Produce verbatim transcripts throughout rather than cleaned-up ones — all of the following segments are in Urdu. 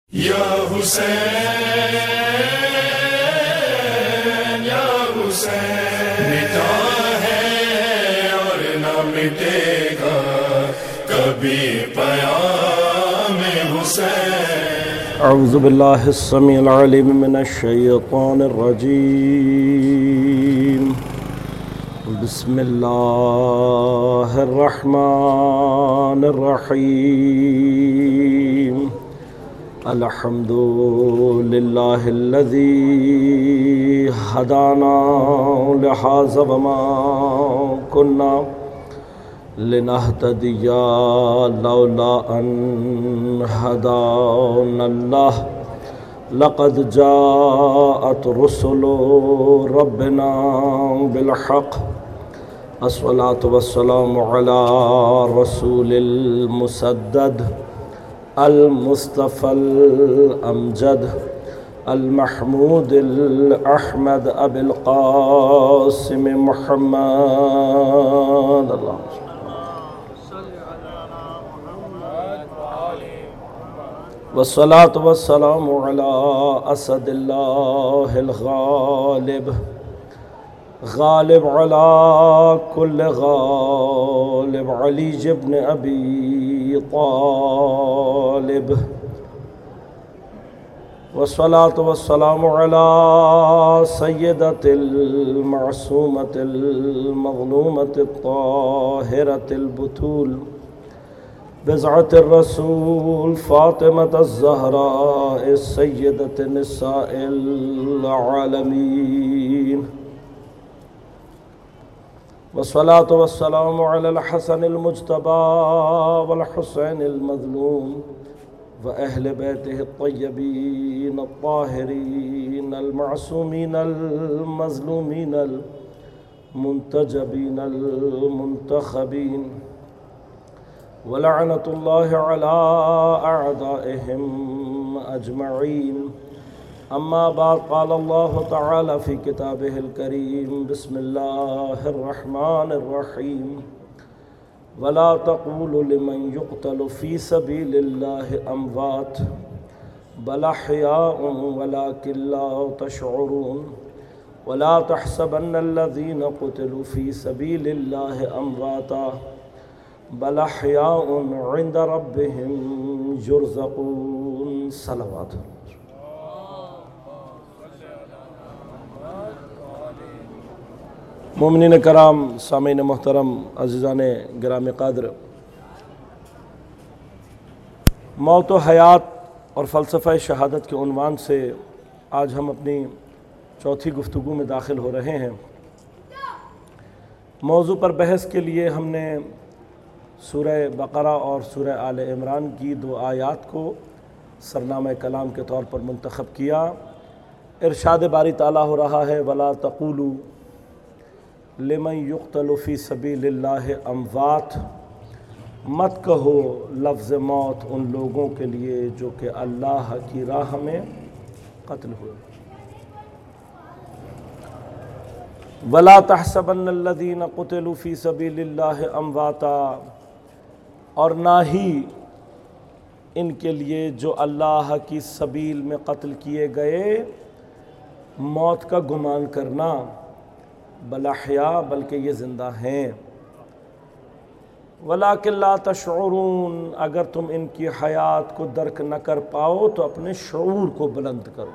یا حسین یا حسین مٹا ہے اور نہ مٹے گا کبھی پیام حسین۔ اعوذ باللہ السمیع العلیم من الشیطان الرجیم، بسم اللہ الرحمن الرحیم۔ الحمد للہ الذی ہدانا لہذا وما کنا لنہتدی لولا ان ہدانا اللہ لقد جاءت رسل ربنا بالحق۔ الصلاة والسلام علی رسول المسدد المصطفى الامجد المحمود الاحمد ابی القاسم محمد۔ والصلاة والسلام علی اسد اللہ الغالب، غالب علی کل غالب، علی ابن ابی طالب۔ والصلاة والسلام علی سیدۃ المعصومۃ المظلومۃ الطاہرۃ البتول، بضعۃ الرسول فاطمۃ الزہراء سیدۃ نساء العالمین۔ والصلاة والسلام علی الحسن المجتبی والحسین المظلوم وأہل بیتہ الطیبین الطاہرین المعصومین المظلومین المنتجبین المنتخبین، ولعنۃ اللہ علی اعدائہم اجمعین۔ اما بعد، قال اللہ تعالی فی کتابہ الکریم، بسم اللہ الرحمن الرحیم، ولا تقولوا لمن يقتل في سبيل الله اموات بل احياء ولكن لا تشعرون، ولا تحسبن الذين قتلوا في سبيل الله امواتا بل احياء عند ربهم يرزقون۔ صلوات۔ مومنین کرام، سامعین محترم، عزیزان گرامی قدر، موت و حیات اور فلسفہ شہادت کے عنوان سے آج ہم اپنی چوتھی گفتگو میں داخل ہو رہے ہیں۔ موضوع پر بحث کے لیے ہم نے سورہ بقرہ اور سورہ آل عمران کی دو آیات کو سرنامہ کلام کے طور پر منتخب کیا۔ ارشاد باری تعالیٰ ہو رہا ہے، وَلَا تَقُولُوا لمن یقتل فی سبیل اللہ اموات، مت کہو لفظ موت ان لوگوں کے لیے جو کہ اللہ کی راہ میں قتل ہوئے۔ ولا تحسبن الذین قتلوا فی سبیل اللہ امواتا، اور نہ ہی ان کے لیے جو اللہ کی سبیل میں قتل کیے گئے موت کا گمان کرنا، بل احیاء، بلکہ یہ زندہ ہیں۔ ولیکن لا تشعرون، اگر تم ان کی حیات کو درک نہ کر پاؤ تو اپنے شعور کو بلند کرو۔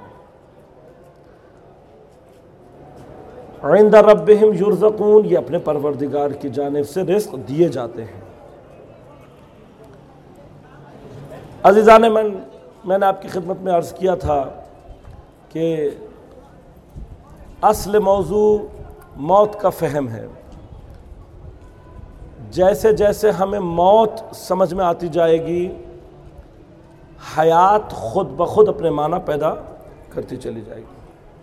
عند ربہم یرزقون، یہ اپنے پروردگار کی جانب سے رزق دیے جاتے ہیں۔ عزیزان من، میں نے آپ کی خدمت میں عرض کیا تھا کہ اصل موضوع موت کا فہم ہے۔ جیسے جیسے ہمیں موت سمجھ میں آتی جائے گی، حیات خود بخود اپنے معنی پیدا کرتی چلی جائے گی۔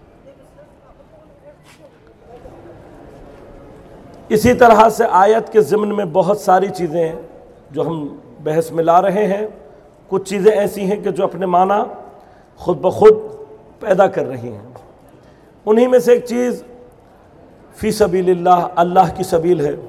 اسی طرح سے آیت کے ضمن میں بہت ساری چیزیں جو ہم بحث میں لا رہے ہیں، کچھ چیزیں ایسی ہیں کہ جو اپنے معنی خود بخود پیدا کر رہی ہیں۔ انہی میں سے ایک چیز فی سبیل اللہ، اللہ کی سبیل ہے۔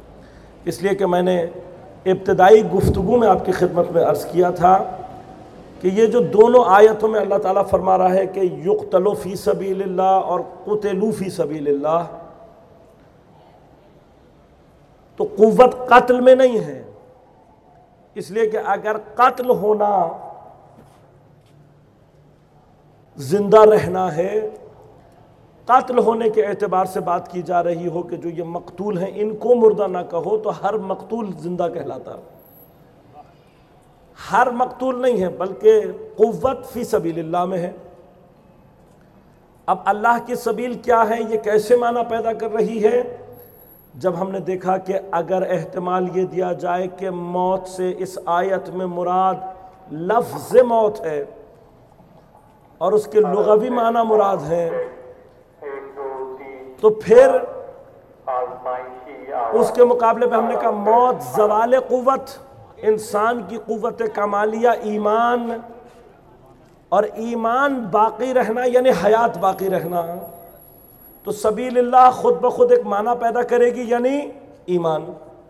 اس لیے کہ میں نے ابتدائی گفتگو میں آپ کی خدمت میں عرض کیا تھا کہ یہ جو دونوں آیتوں میں اللہ تعالیٰ فرما رہا ہے کہ یقتلوا فی سبیل اللہ اور قتلوا فی سبیل اللہ، تو قوت قتل میں نہیں ہے، اس لیے کہ اگر قتل ہونا زندہ رہنا ہے، قتل ہونے کے اعتبار سے بات کی جا رہی ہو کہ جو یہ مقتول ہیں ان کو مردہ نہ کہو، تو ہر مقتول زندہ کہلاتا، ہر مقتول نہیں ہے بلکہ قوت فی سبیل اللہ میں ہے۔ اب اللہ کی سبیل کیا ہے، یہ کیسے معنی پیدا کر رہی ہے؟ جب ہم نے دیکھا کہ اگر احتمال یہ دیا جائے کہ موت سے اس آیت میں مراد لفظ موت ہے اور اس کے لغوی معنی مراد ہے، تو پھر اس کے مقابلے پہ ہم نے کہا موت زوال قوت، انسان کی قوت کمالیہ ایمان، اور ایمان باقی رہنا یعنی حیات باقی رہنا، تو سبیل اللہ خود بخود ایک معنی پیدا کرے گی یعنی ایمان۔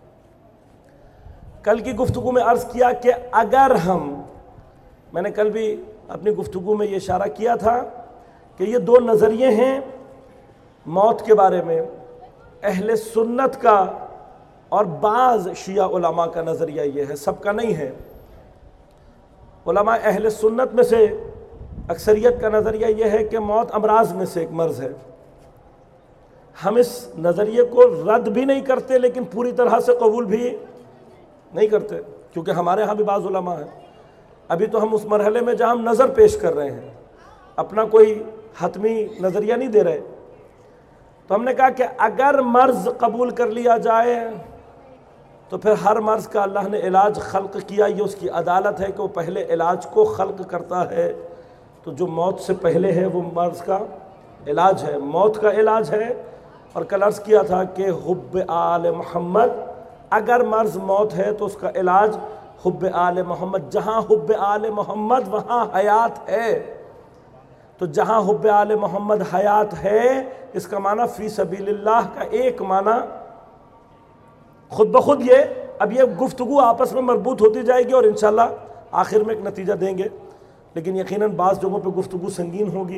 کل کی گفتگو میں عرض کیا کہ اگر ہم، میں نے کل بھی اپنی گفتگو میں یہ اشارہ کیا تھا کہ یہ دو نظریے ہیں موت کے بارے میں، اہل سنت کا اور بعض شیعہ علماء کا نظریہ یہ ہے، سب کا نہیں ہے۔ علماء اہل سنت میں سے اکثریت کا نظریہ یہ ہے کہ موت امراض میں سے ایک مرض ہے۔ ہم اس نظریے کو رد بھی نہیں کرتے لیکن پوری طرح سے قبول بھی نہیں کرتے، کیونکہ ہمارے ہاں بھی بعض علماء ہیں۔ ابھی تو ہم اس مرحلے میں جہاں ہم نظر پیش کر رہے ہیں، اپنا کوئی حتمی نظریہ نہیں دے رہے، تو ہم نے کہا کہ اگر مرض قبول کر لیا جائے تو پھر ہر مرض کا اللہ نے علاج خلق کیا، یہ اس کی عدالت ہے کہ وہ پہلے علاج کو خلق کرتا ہے، تو جو موت سے پہلے ہے وہ مرض کا علاج ہے، موت کا علاج ہے۔ اور کل عرض کیا تھا کہ حب آل محمد، اگر مرض موت ہے تو اس کا علاج حب آل محمد، جہاں حب آل محمد وہاں حیات ہے، تو جہاں حب آل محمد حیات ہے، اس کا معنی فی سبیل اللہ کا ایک معنی خود بخود یہ، اب یہ گفتگو آپس میں مربوط ہوتی جائے گی اور انشاءاللہ آخر میں ایک نتیجہ دیں گے، لیکن یقیناً بعض جگہوں پہ گفتگو سنگین ہوگی،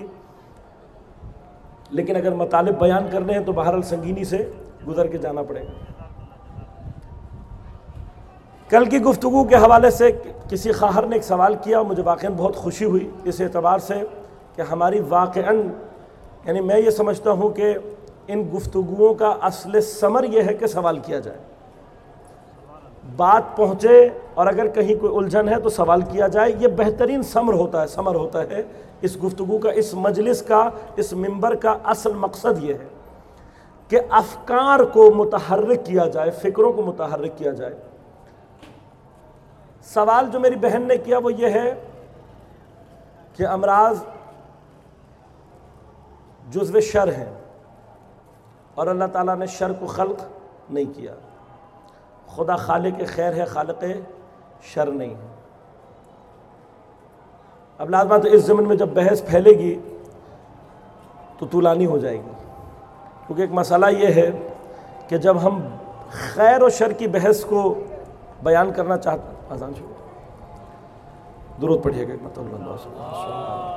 لیکن اگر مطالب بیان کرنے ہیں تو بہرحال سنگینی سے گزر کے جانا پڑے گا۔ کل کی گفتگو کے حوالے سے کسی خواہر نے ایک سوال کیا، مجھے واقعاً بہت خوشی ہوئی اس اعتبار سے کہ ہماری واقعاً، یعنی میں یہ سمجھتا ہوں کہ ان گفتگوؤں کا اصل ثمر یہ ہے کہ سوال کیا جائے، بات پہنچے، اور اگر کہیں کوئی الجھن ہے تو سوال کیا جائے، یہ بہترین ثمر ہوتا ہے ثمر ہوتا ہے اس گفتگو کا، اس مجلس کا، اس منبر کا اصل مقصد یہ ہے کہ افکار کو متحرک کیا جائے، فکروں کو متحرک کیا جائے۔ سوال جو میری بہن نے کیا وہ یہ ہے کہ امراض جزو شر ہیں اور اللہ تعالیٰ نے شر کو خلق نہیں کیا، خدا خالق خیر ہے، خالق شر نہیں ہے۔ اب لازمہ تو اس ضمن میں جب بحث پھیلے گی تو طولانی ہو جائے گی، کیونکہ ایک مسئلہ یہ ہے کہ جب ہم خیر و شر کی بحث کو بیان کرنا چاہتے ہیں، آزان شروع، درود پڑھیے گا مطلب اللہ،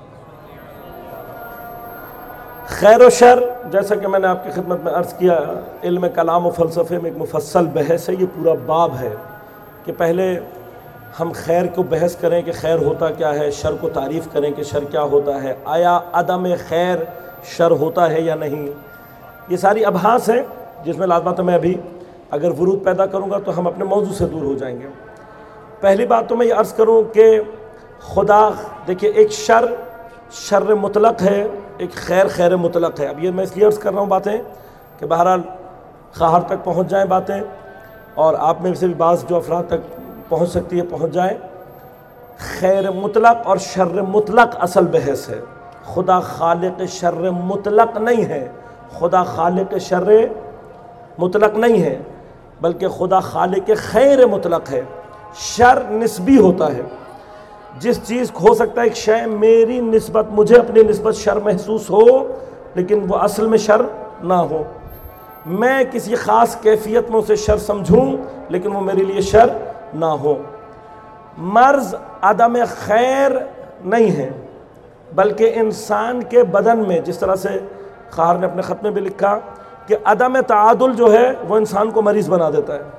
خیر و شر، جیسا کہ میں نے آپ کی خدمت میں عرض کیا، علم کلام و فلسفے میں ایک مفصل بحث ہے، یہ پورا باب ہے کہ پہلے ہم خیر کو بحث کریں کہ خیر ہوتا کیا ہے، شر کو تعریف کریں کہ شر کیا ہوتا ہے، آیا عدم خیر شر ہوتا ہے یا نہیں، یہ ساری ابحاث ہیں جس میں لازمہ تو میں ابھی اگر ورود پیدا کروں گا تو ہم اپنے موضوع سے دور ہو جائیں گے۔ پہلی بات تو میں یہ عرض کروں کہ خدا، دیکھیں ایک شر شر مطلق ہے، ایک خیر خیر مطلق ہے۔ اب یہ میں اس لیے عرض کر رہا ہوں باتیں کہ بہرحال خواہر تک پہنچ جائیں باتیں، اور آپ میں سے بھی بعض جو افراد تک پہنچ سکتی ہے پہنچ جائیں۔ خیر مطلق اور شر مطلق اصل بحث ہے، خدا خالق شر مطلق نہیں ہے، خدا خالق شر مطلق نہیں ہے، بلکہ خدا خالق خیر مطلق ہے۔ شر نسبی ہوتا ہے، جس چیز ہو سکتا ہے ایک شے میری نسبت، مجھے اپنی نسبت شر محسوس ہو لیکن وہ اصل میں شر نہ ہو، میں کسی خاص کیفیت میں اسے شر سمجھوں لیکن وہ میرے لیے شر نہ ہو۔ مرض عدم خیر نہیں ہے، بلکہ انسان کے بدن میں، جس طرح سے خار نے اپنے خط میں بھی لکھا کہ عدم تعادل جو ہے وہ انسان کو مریض بنا دیتا ہے۔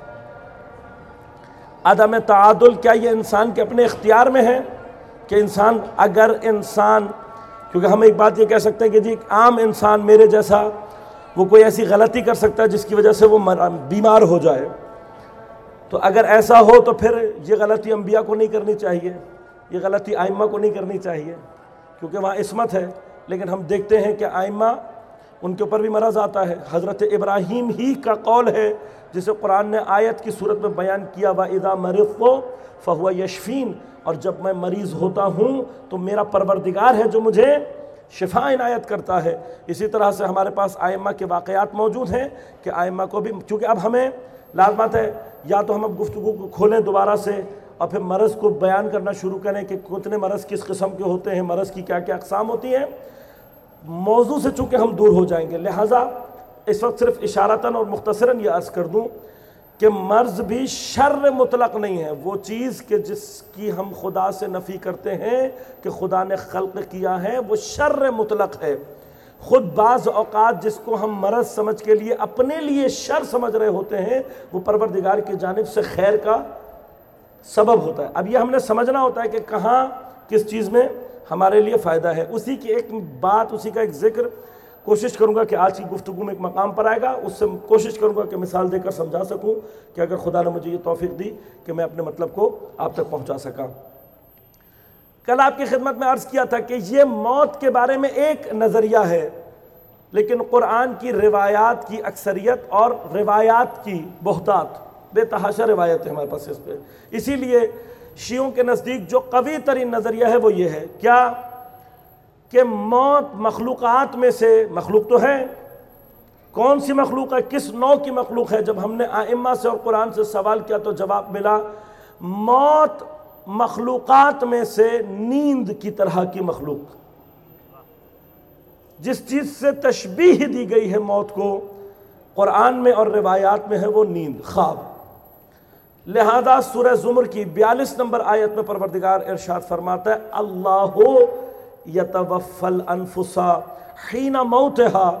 عدم تعادل کیا یہ انسان کے اپنے اختیار میں ہے کہ انسان اگر انسان، کیونکہ ہم ایک بات یہ کہہ سکتے ہیں کہ جی عام انسان میرے جیسا وہ کوئی ایسی غلطی کر سکتا ہے جس کی وجہ سے وہ بیمار ہو جائے، تو اگر ایسا ہو تو پھر یہ غلطی انبیاء کو نہیں کرنی چاہیے، یہ غلطی ائمہ کو نہیں کرنی چاہیے، کیونکہ وہاں عصمت ہے۔ لیکن ہم دیکھتے ہیں کہ ائمہ ان کے اوپر بھی مرض آتا ہے۔ حضرت ابراہیم ہی کا قول ہے جسے قرآن نے آیت کی صورت میں بیان کیا، وَإِذَا مَرِضْتُ فَهُوَ يَشْفِينِ، اور جب میں مریض ہوتا ہوں تو میرا پروردگار ہے جو مجھے شفا عنایت کرتا ہے۔ اسی طرح سے ہمارے پاس ائمہ کے واقعات موجود ہیں کہ ائمہ کو بھی، چونکہ اب ہمیں لازمت ہے یا تو ہم اب گفتگو کو کھولیں دوبارہ سے اور پھر مرض کو بیان کرنا شروع کریں کہ کتنے مرض کس قسم کے ہوتے ہیں، مرض کی کیا کیا اقسام ہوتی ہیں، موضوع سے چونکہ ہم دور ہو جائیں گے، لہٰذا اس وقت صرف اشارتاً اور مختصراً یہ عرض کر دوں کہ مرض بھی شر مطلق نہیں ہے۔ وہ چیز کہ جس کی ہم خدا سے نفی کرتے ہیں کہ خدا نے خلق کیا ہے، وہ شر مطلق ہے۔ خود بعض اوقات جس کو ہم مرض سمجھ کے لیے اپنے لیے شر سمجھ رہے ہوتے ہیں، وہ پروردگار کی جانب سے خیر کا سبب ہوتا ہے۔ اب یہ ہم نے سمجھنا ہوتا ہے کہ کہاں کس چیز میں ہمارے لیے فائدہ ہے۔ اسی کی ایک بات، اسی کا ایک ذکر کوشش کروں گا کہ آج کی گفتگو میں ایک مقام پر آئے گا، اس سے کوشش کروں گا کہ مثال دے کر سمجھا سکوں کہ اگر خدا نے مجھے یہ توفیق دی کہ میں اپنے مطلب کو آپ تک پہنچا سکا۔ کل آپ کی خدمت میں عرض کیا تھا کہ یہ موت کے بارے میں ایک نظریہ ہے، لیکن قرآن کی روایات کی اکثریت اور روایات کی بہتات، بے تحاشا روایت ہے ہمارے پاس اس پہ۔ اسی لیے شیعوں کے نزدیک جو قوی ترین نظریہ ہے وہ یہ ہے کیا کہ موت مخلوقات میں سے، مخلوق تو ہے، کون سی مخلوق ہے، کس نوع کی مخلوق ہے؟ جب ہم نے ائمہ سے اور قرآن سے سوال کیا تو جواب ملا موت مخلوقات میں سے نیند کی طرح کی مخلوق، جس چیز سے تشبیہ دی گئی ہے موت کو قرآن میں اور روایات میں ہے وہ نیند، خواب۔ لہذا سورہ زمر کی بیالیس نمبر آیت میں پروردگار ارشاد فرماتا ہے اللہ یتوفی الانفس حین موتها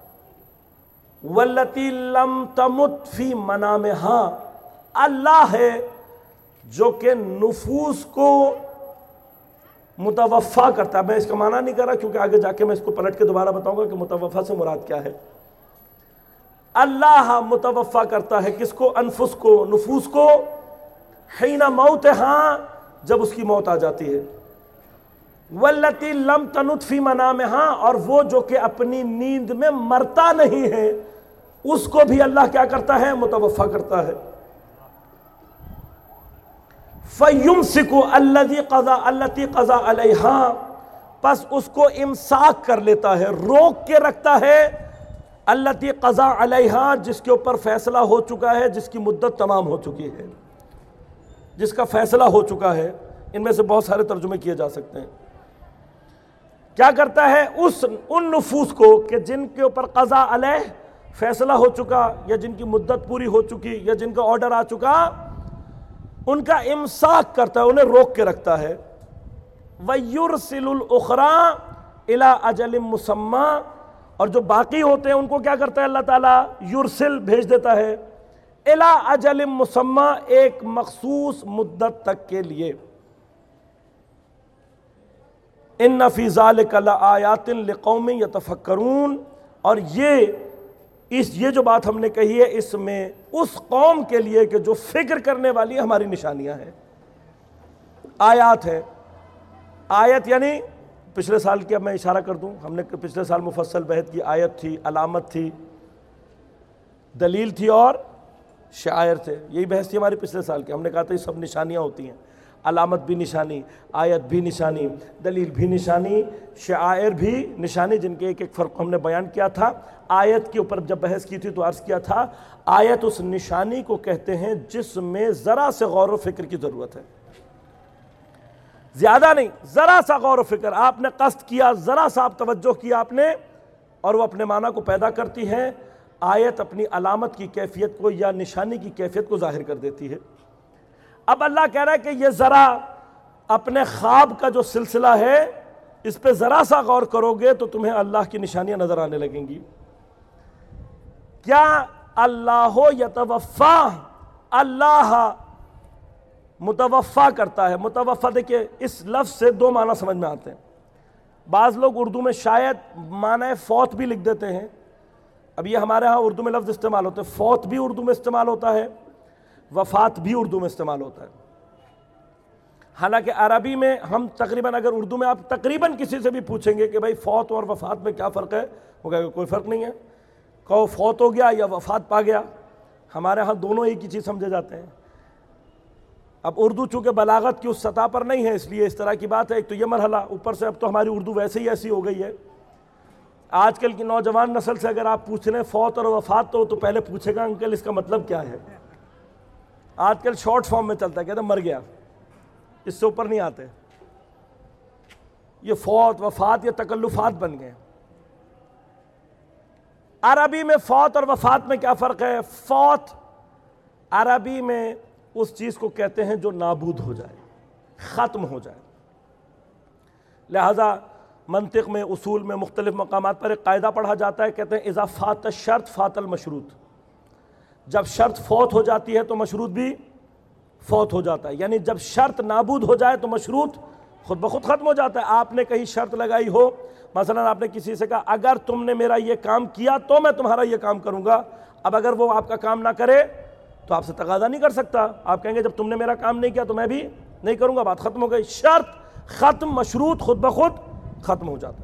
والتی لم تمت فی منامہا، اللہ ہے جو کہ نفوس کو متوفا کرتا ہے۔ میں اس کا معنی نہیں کر رہا کیونکہ آگے جا کے میں اس کو پلٹ کے دوبارہ بتاؤں گا کہ متوفا سے مراد کیا ہے۔ اللہ متوفا کرتا ہے کس کو؟ انفس کو، نفوس کو، حین موتہا، جب اس کی موت آ جاتی ہے، والتی لم تمت فی منامہا، اور وہ جو کہ اپنی نیند میں مرتا نہیں ہے اس کو بھی اللہ کیا کرتا ہے؟ متوفا کرتا ہے۔ فَيُمْسِكُ الَّذِي قَضَى الَّتِي قَضَى عَلَيْهَا، پس اس کو امساک کر لیتا ہے، روک کے رکھتا ہے، الَّتِي قَضَى عَلَيْهَا، جس کے اوپر فیصلہ ہو چکا ہے، جس کی مدت تمام ہو چکی ہے، جس کا فیصلہ ہو چکا ہے۔ ان میں سے بہت سارے ترجمے کیے جا سکتے ہیں۔ کیا کرتا ہے؟ اس ان نفوس کو کہ جن کے اوپر قضا علیہ فیصلہ ہو چکا، یا جن کی مدت پوری ہو چکی، یا جن کا آرڈر آ چکا، ان کا امساک کرتا ہے، انہیں روک کے رکھتا ہے۔ وَيُرْسِلُ الْأُخْرَى إِلَىٰ أَجَلٍ مُّسَمًّى، اور جو باقی ہوتے ہیں ان کو کیا کرتا ہے اللہ تعالیٰ؟ یرسل، بھیج دیتا ہے، إِلَىٰ أَجَلٍ مُّسَمًّى، ایک مخصوص مدت تک کے لیے۔ إِنَّ فِي ذَلِكَ لَآيَاتٍ لِقَوْمٍ يَتَفَكَّرُونَ، اور یہ اس یہ جو بات ہم نے کہی ہے اس میں اس قوم کے لیے کہ جو فکر کرنے والی ہماری نشانیاں ہیں، آیات ہے۔ آیت یعنی پچھلے سال کی، اب میں اشارہ کر دوں، ہم نے پچھلے سال مفصل بحث کی، آیت تھی، علامت تھی، دلیل تھی اور شعائر تھے، یہی بحث تھی ہماری پچھلے سال کی۔ ہم نے کہا تھا یہ سب نشانیاں ہوتی ہیں، علامت بھی نشانی، آیت بھی نشانی، دلیل بھی نشانی، شعائر بھی نشانی، جن کے ایک ایک فرق ہم نے بیان کیا تھا۔ آیت کے اوپر جب بحث کی تھی تو عرض کیا تھا آیت اس نشانی کو کہتے ہیں جس میں ذرا سے غور و فکر کی ضرورت ہے، زیادہ نہیں، ذرا سا غور و فکر آپ نے قصد کیا، ذرا سا آپ توجہ کیا آپ نے، اور وہ اپنے معنی کو پیدا کرتی ہے۔ آیت اپنی علامت کی کیفیت کو یا نشانی کی کیفیت کو ظاہر کر دیتی ہے۔ اب اللہ کہہ رہا ہے کہ یہ ذرا اپنے خواب کا جو سلسلہ ہے اس پہ ذرا سا غور کرو گے تو تمہیں اللہ کی نشانیاں نظر آنے لگیں گی. کیا اللہ یتوفا، اللہ متوفا کرتا ہے. متوفا دیکھیں اس لفظ سے دو معنی سمجھ میں آتے ہیں. بعض لوگ اردو میں شاید معنی فوت بھی لکھ دیتے ہیں. اب یہ ہمارے ہاں اردو میں لفظ استعمال ہوتے ہیں، فوت بھی اردو میں استعمال ہوتا ہے، وفات بھی اردو میں استعمال ہوتا ہے. حالانکہ عربی میں ہم تقریباً اگر اردو میں آپ تقریباً کسی سے بھی پوچھیں گے کہ بھائی فوت اور وفات میں کیا فرق ہے، وہ کہے گا کوئی فرق نہیں ہے. کہو فوت ہو گیا یا وفات پا گیا، ہمارے ہاں دونوں ایک ہی چیز سمجھے جاتے ہیں. اب اردو چونکہ بلاغت کی اس سطح پر نہیں ہے اس لیے اس طرح کی بات ہے. ایک تو یہ مرحلہ، اوپر سے اب تو ہماری اردو ویسے ہی ایسی ہو گئی ہے. آج کل کی نوجوان نسل سے اگر آپ پوچھ لیں فوت اور وفات تو تو پہلے پوچھے گا انکل اس کا مطلب کیا ہے. آج کل شارٹ فارم میں چلتا ہے، کہتے ہیں مر گیا، اس سے اوپر نہیں آتے. یہ فوت وفات یہ تکلفات بن گئے. عربی میں فوت اور وفات میں کیا فرق ہے؟ فوت عربی میں اس چیز کو کہتے ہیں جو نابود ہو جائے، ختم ہو جائے. لہذا منطق میں، اصول میں، مختلف مقامات پر ایک قاعدہ پڑھا جاتا ہے، کہتے ہیں اذا فات الشرط فات المشروط. جب شرط فوت ہو جاتی ہے تو مشروط بھی فوت ہو جاتا ہے. یعنی جب شرط نابود ہو جائے تو مشروط خود بخود ختم ہو جاتا ہے. آپ نے کہیں شرط لگائی ہو، مثلا آپ نے کسی سے کہا اگر تم نے میرا یہ کام کیا تو میں تمہارا یہ کام کروں گا. اب اگر وہ آپ کا کام نہ کرے تو آپ سے تقاضا نہیں کر سکتا. آپ کہیں گے جب تم نے میرا کام نہیں کیا تو میں بھی نہیں کروں گا. بات ختم ہو گئی. شرط ختم، مشروط خود بخود ختم ہو جاتا ہے.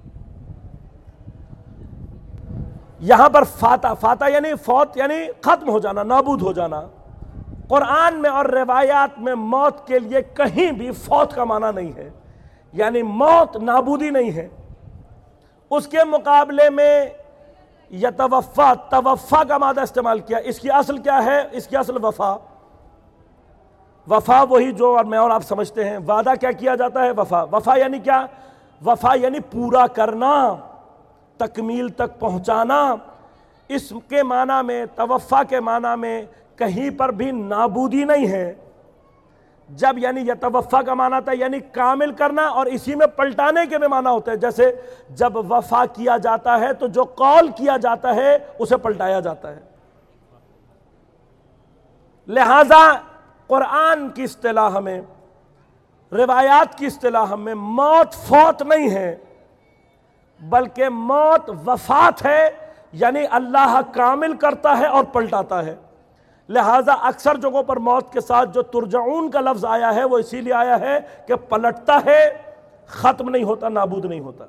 یہاں پر فاتح، فاتح یعنی فوت یعنی ختم ہو جانا، نابود ہو جانا. قرآن میں اور روایات میں موت کے لیے کہیں بھی فوت کا معنی نہیں ہے، یعنی موت نابودی نہیں ہے. اس کے مقابلے میں یتوفا، توفا کا مادہ استعمال کیا. اس کی اصل کیا ہے؟ اس کی اصل وفا. وفا وہی جو اور میں اور آپ سمجھتے ہیں. وعدہ کیا کیا جاتا ہے؟ وفا. وفا یعنی کیا؟ وفا یعنی پورا کرنا، تکمیل تک پہنچانا. اس کے معنی میں، توفا کے معنی میں کہیں پر بھی نابودی نہیں ہے. جب یعنی یتوفا کا معنی تھا یعنی کامل کرنا، اور اسی میں پلٹانے کے بھی معنی ہوتے ہیں. جیسے جب وفا کیا جاتا ہے تو جو قول کیا جاتا ہے اسے پلٹایا جاتا ہے. لہذا قرآن کی اصطلاح میں، روایات کی اصطلاح میں موت فوت نہیں ہے بلکہ موت وفات ہے، یعنی اللہ کامل کرتا ہے اور پلٹاتا ہے. لہٰذا اکثر جگہوں پر موت کے ساتھ جو ترجعون کا لفظ آیا ہے وہ اسی لیے آیا ہے کہ پلٹتا ہے، ختم نہیں ہوتا، نابود نہیں ہوتا.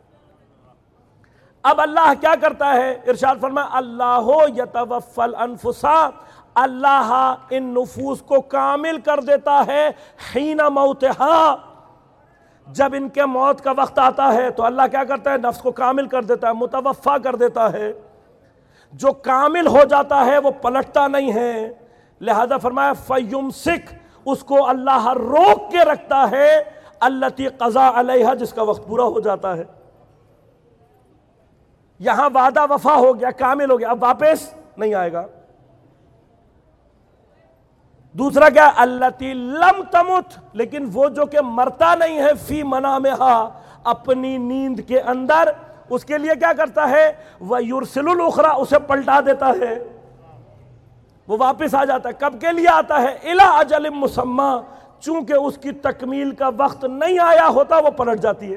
اب اللہ کیا کرتا ہے؟ ارشاد فرمایا اللہ یتوفی الانفس، اللہ ان نفوس کو کامل کر دیتا ہے حین موتہا، جب ان کے موت کا وقت آتا ہے تو اللہ کیا کرتا ہے؟ نفس کو کامل کر دیتا ہے، متوفا کر دیتا ہے. جو کامل ہو جاتا ہے وہ پلٹتا نہیں ہے. لہذا فرمایا فیمسک، اس کو اللہ روک کے رکھتا ہے، التی قضا علیہا، جس کا وقت پورا ہو جاتا ہے. یہاں وعدہ وفا ہو گیا، کامل ہو گیا، اب واپس نہیں آئے گا. دوسرا کیا؟ التی لم تمت، لیکن وہ جو کہ مرتا نہیں ہے، فی منامہا، اپنی نیند کے اندر، اس کے لیے کیا کرتا ہے؟ وَيُرْسِلُ الْأُخْرَى، اسے پلٹا دیتا ہے، وہ واپس آ جاتا ہے. کب کے لیے آتا ہے؟ إِلَىٰ أَجَلٍ مُّسَمًّى، چونکہ اس کی تکمیل کا وقت نہیں آیا ہوتا وہ پلٹ جاتی ہے.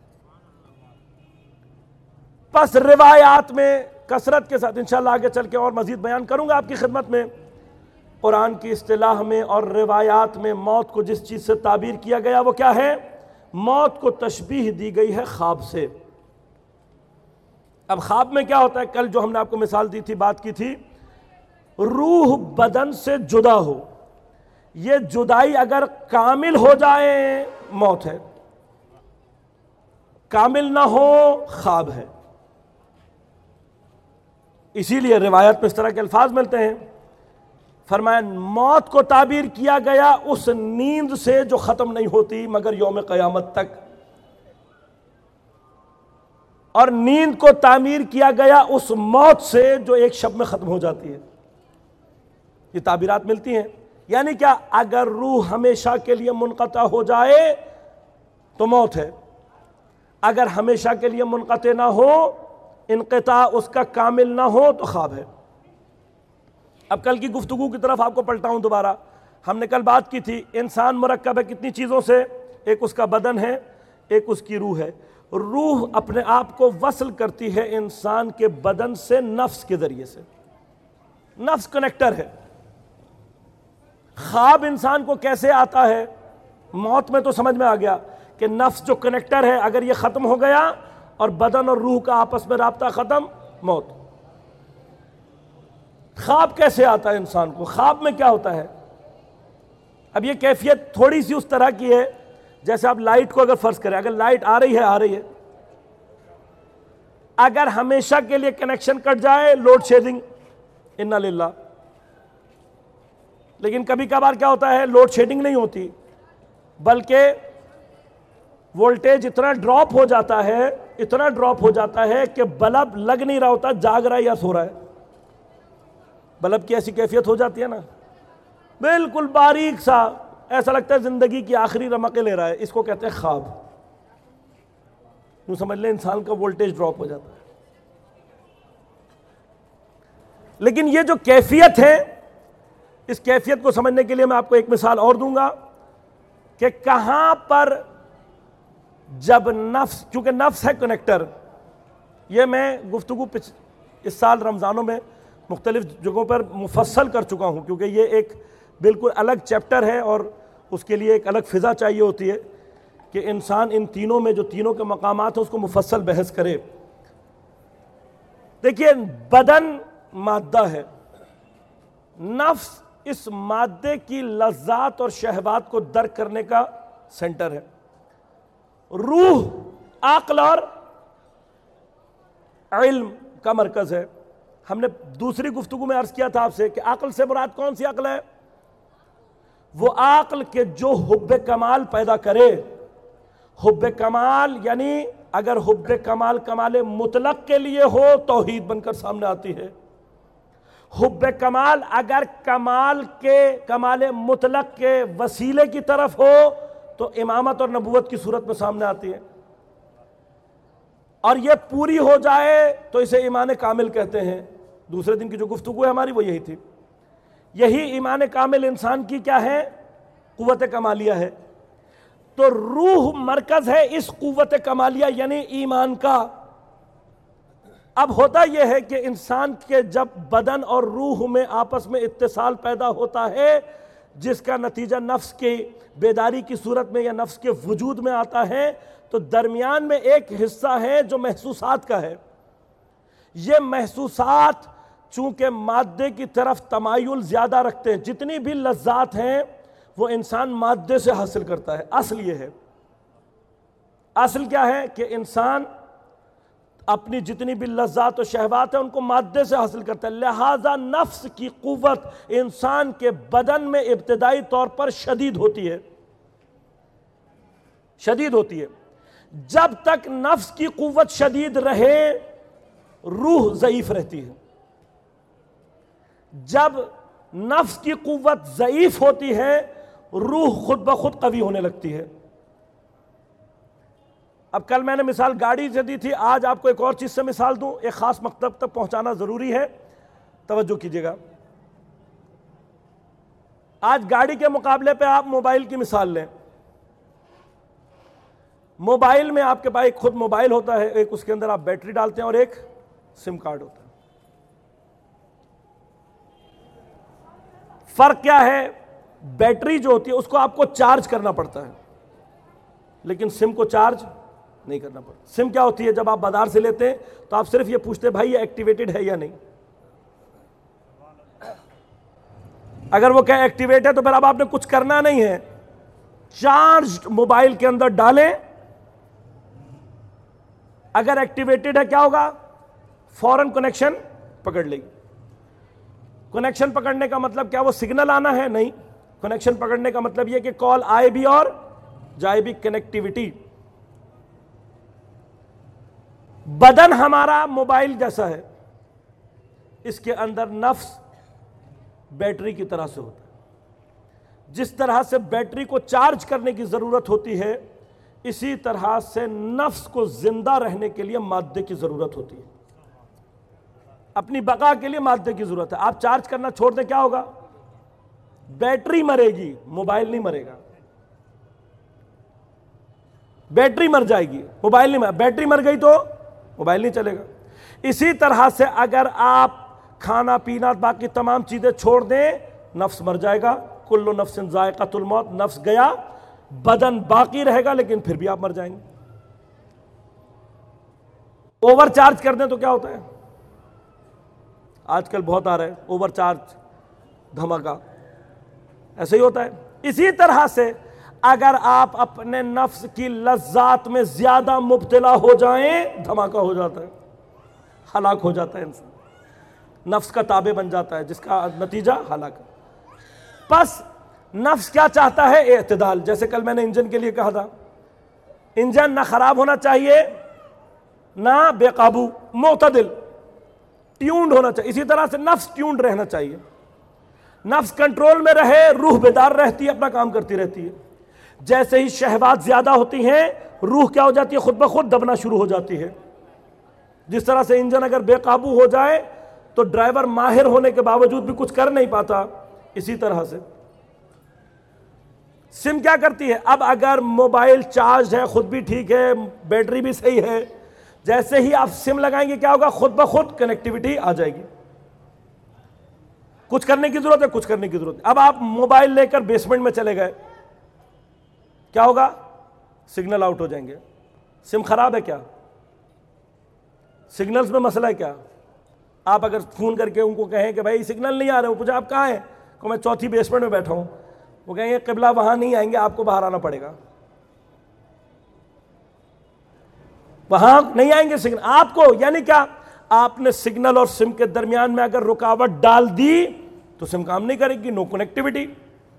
پس روایات میں کثرت کے ساتھ انشاءاللہ آگے چل کے اور مزید بیان کروں گا آپ کی خدمت میں. قرآن کی اصطلاح میں اور روایات میں موت کو جس چیز سے تعبیر کیا گیا وہ کیا ہے؟ موت کو تشبیہ دی گئی ہے خواب سے. اب خواب میں کیا ہوتا ہے؟ کل جو ہم نے آپ کو مثال دی تھی، بات کی تھی، روح بدن سے جدا ہو. یہ جدائی اگر کامل ہو جائے موت ہے، کامل نہ ہو خواب ہے. اسی لیے روایت میں اس طرح کے الفاظ ملتے ہیں. فرمایا موت کو تعبیر کیا گیا اس نیند سے جو ختم نہیں ہوتی مگر یوم قیامت تک، اور نیند کو تعمیر کیا گیا اس موت سے جو ایک شب میں ختم ہو جاتی ہے. یہ تعبیرات ملتی ہیں. یعنی کیا؟ اگر روح ہمیشہ کے لیے منقطع ہو جائے تو موت ہے، اگر ہمیشہ کے لیے منقطع نہ ہو، انقطاع اس کا کامل نہ ہو تو خواب ہے۔ اب کل کی گفتگو کی طرف آپ کو پلٹاؤں دوبارہ۔ ہم نے کل بات کی تھی انسان مرکب ہے کتنی چیزوں سے؟ ایک اس کا بدن ہے، ایک اس کی روح ہے۔ روح اپنے آپ کو وصل کرتی ہے انسان کے بدن سے نفس کے ذریعے سے، نفس کنیکٹر ہے۔ خواب انسان کو کیسے آتا ہے؟ موت میں تو سمجھ میں آ گیا کہ نفس جو کنیکٹر ہے اگر یہ ختم ہو گیا اور بدن اور روح کا آپس میں رابطہ ختم، موت۔ خواب کیسے آتا ہے انسان کو؟ خواب میں کیا ہوتا ہے؟ اب یہ کیفیت تھوڑی سی اس طرح کی ہے جیسے آپ لائٹ کو اگر فرض کریں، اگر لائٹ آ رہی ہے آ رہی ہے اگر ہمیشہ کے لیے کنیکشن کٹ جائے، لوڈ شیڈنگ، انا للہ۔ لیکن کبھی کبھار کیا ہوتا ہے؟ لوڈ شیڈنگ نہیں ہوتی بلکہ وولٹیج اتنا ڈراپ ہو جاتا ہے اتنا ڈراپ ہو جاتا ہے کہ بلب لگ نہیں رہا ہوتا، جاگ رہا ہے یا سو رہا ہے۔ بلب کی ایسی کیفیت ہو جاتی ہے نا، بالکل باریک سا، ایسا لگتا ہے زندگی کی آخری رمقیں لے رہا ہے۔ اس کو کہتے ہیں خواب۔ یوں سمجھ لیں انسان کا وولٹیج ڈراپ ہو جاتا ہے۔ لیکن یہ جو کیفیت ہے، اس کیفیت کو سمجھنے کے لیے میں آپ کو ایک مثال اور دوں گا کہ کہاں پر جب نفس، چونکہ نفس ہے کنیکٹر، یہ میں گفتگو اس سال رمضانوں میں مختلف جگہوں پر مفصل کر چکا ہوں، کیونکہ یہ ایک بالکل الگ چیپٹر ہے اور اس کے لیے ایک الگ فضا چاہیے ہوتی ہے کہ انسان ان تینوں میں جو تینوں کے مقامات ہیں اس کو مفصل بحث کرے۔ دیکھیے، بدن مادہ ہے، نفس اس مادے کی لذات اور شہوات کو درک کرنے کا سینٹر ہے، روح عقل اور علم کا مرکز ہے۔ ہم نے دوسری گفتگو میں عرض کیا تھا آپ سے کہ عقل سے مراد کون سی عقل ہے؟ وہ عقل کے جو حب کمال پیدا کرے۔ حب کمال یعنی اگر حب کمال کمال مطلق کے لیے ہو توحید بن کر سامنے آتی ہے، حب کمال اگر کمال کے کمال مطلق کے وسیلے کی طرف ہو تو امامت اور نبوت کی صورت میں سامنے آتی ہے، اور یہ پوری ہو جائے تو اسے ایمان کامل کہتے ہیں۔ دوسرے دن کی جو گفتگو ہے ہماری وہ یہی تھی۔ یہی ایمان کامل انسان کی کیا ہے؟ قوت کمالیہ ہے۔ تو روح مرکز ہے اس قوت کمالیہ یعنی ایمان کا۔ اب ہوتا یہ ہے کہ انسان کے جب بدن اور روح میں آپس میں اتصال پیدا ہوتا ہے، جس کا نتیجہ نفس کی بیداری کی صورت میں یا نفس کے وجود میں آتا ہے، تو درمیان میں ایک حصہ ہے جو محسوسات کا ہے۔ یہ محسوسات چونکہ مادے کی طرف تمایل زیادہ رکھتے ہیں، جتنی بھی لذات ہیں وہ انسان مادے سے حاصل کرتا ہے۔ اصل یہ ہے، اصل کیا ہے کہ انسان اپنی جتنی بھی لذات و شہوات ہیں ان کو مادے سے حاصل کرتا ہے، لہذا نفس کی قوت انسان کے بدن میں ابتدائی طور پر شدید ہوتی ہے شدید ہوتی ہے جب تک نفس کی قوت شدید رہے روح ضعیف رہتی ہے۔ جب نفس کی قوت ضعیف ہوتی ہے روح خود بخود قوی ہونے لگتی ہے۔ اب کل میں نے مثال گاڑی سے دی تھی، آج آپ کو ایک اور چیز سے مثال دوں، ایک خاص مکتب تک پہنچانا ضروری ہے، توجہ کیجیے گا۔ آج گاڑی کے مقابلے پہ آپ موبائل کی مثال لیں۔ موبائل میں آپ کے پاس ایک خود موبائل ہوتا ہے، ایک اس کے اندر آپ بیٹری ڈالتے ہیں اور ایک سم کارڈ ہوتا ہے۔ فرق کیا ہے؟ بیٹری جو ہوتی ہے اس کو آپ کو چارج کرنا پڑتا ہے، لیکن سم کو چارج نہیں کرنا پڑتا۔ سم کیا ہوتی ہے؟ جب آپ بازار سے لیتے ہیں تو آپ صرف یہ پوچھتے ہیں بھائی یہ ایکٹیویٹڈ ہے یا نہیں۔ اگر وہ کہ ایکٹیویٹ ہے تو پھر اب آپ نے کچھ کرنا نہیں ہے، چارج موبائل کے اندر ڈالیں، اگر ایکٹیویٹڈ ہے کیا ہوگا؟ فوراً کنیکشن پکڑ لے گی۔ کنیکشن پکڑنے کا مطلب کیا وہ سگنل آنا ہے؟ نہیں، کنیکشن پکڑنے کا مطلب یہ کہ کال آئے بھی اور جائے بھی، کنیکٹیوٹی۔ بدن ہمارا موبائل جیسا ہے، اس کے اندر نفس بیٹری کی طرح سے ہوتا ہے۔ جس طرح سے بیٹری کو چارج کرنے کی ضرورت ہوتی ہے، اسی طرح سے نفس کو زندہ رہنے کے لیے مادے کی ضرورت ہوتی ہے، اپنی بقا کے لیے مادے کی ضرورت ہے۔ آپ چارج کرنا چھوڑ دیں کیا ہوگا؟ بیٹری مرے گی، موبائل نہیں مرے گا۔ بیٹری مر جائے گی، موبائل نہیں مر بیٹری مر گئی تو موبائل نہیں چلے گا۔ اسی طرح سے اگر آپ کھانا پینا باقی تمام چیزیں چھوڑ دیں، نفس مر جائے گا۔ کل نفس ذائقۃ الموت، نفس گیا، بدن باقی رہے گا لیکن پھر بھی آپ مر جائیں گے۔ اوور چارج کر دیں تو کیا ہوتا ہے؟ آج کل بہت آ رہا ہے اوور چارج دھماکہ، ایسے ہی ہوتا ہے۔ اسی طرح سے اگر آپ اپنے نفس کی لذات میں زیادہ مبتلا ہو جائیں، دھماکہ ہو جاتا ہے، ہلاک ہو جاتا ہے انسان، نفس کا تابع بن جاتا ہے، جس کا نتیجہ ہلاک۔ پس نفس کیا چاہتا ہے؟ اعتدال۔ جیسے کل میں نے انجن کے لیے کہا تھا، انجن نہ خراب ہونا چاہیے نہ بے قابو، معتدل، ٹیونڈ ہونا چاہیے۔ اسی طرح سے نفس ٹیونڈ رہنا چاہیے، نفس کنٹرول میں رہے، روح بیدار رہتی ہے، اپنا کام کرتی رہتی ہے۔ جیسے ہی شہوات زیادہ ہوتی ہیں، روح کیا ہو جاتی ہے؟ خود بخود دبنا شروع ہو جاتی ہے۔ جس طرح سے انجن اگر بے قابو ہو جائے تو ڈرائیور ماہر ہونے کے باوجود بھی کچھ کر نہیں پاتا، اسی طرح سے سم کیا کرتی ہے؟ اب اگر موبائل چارج ہے، خود بھی ٹھیک ہے، بیٹری بھی صحیح ہے، جیسے ہی آپ سم لگائیں گے کیا ہوگا؟ خود بخود کنیکٹیوٹی آ جائے گی۔ کچھ کرنے کی ضرورت ہے، کچھ کرنے کی ضرورت ہے۔ اب آپ موبائل لے کر بیسمنٹ میں چلے گئے، کیا ہوگا؟ سگنل آؤٹ ہو جائیں گے۔ سم خراب ہے کیا؟ سگنلز میں مسئلہ ہے کیا؟ آپ اگر فون کر کے ان کو کہیں کہ بھائی سگنل نہیں آ رہے، وہ پوچھا آپ کہاں ہیں؟ کہ میں چوتھی بیسمنٹ میں بیٹھا ہوں، وہ کہیں گے قبلہ وہاں نہیں آئیں گے، آپ کو باہر آنا پڑے گا، وہاں نہیں آئیں گے سگنل آپ کو۔ یعنی کیا؟ آپ نے سگنل اور سم کے درمیان میں اگر رکاوٹ ڈال دی تو سم کام نہیں کرے گی، نو کنیکٹیوٹی۔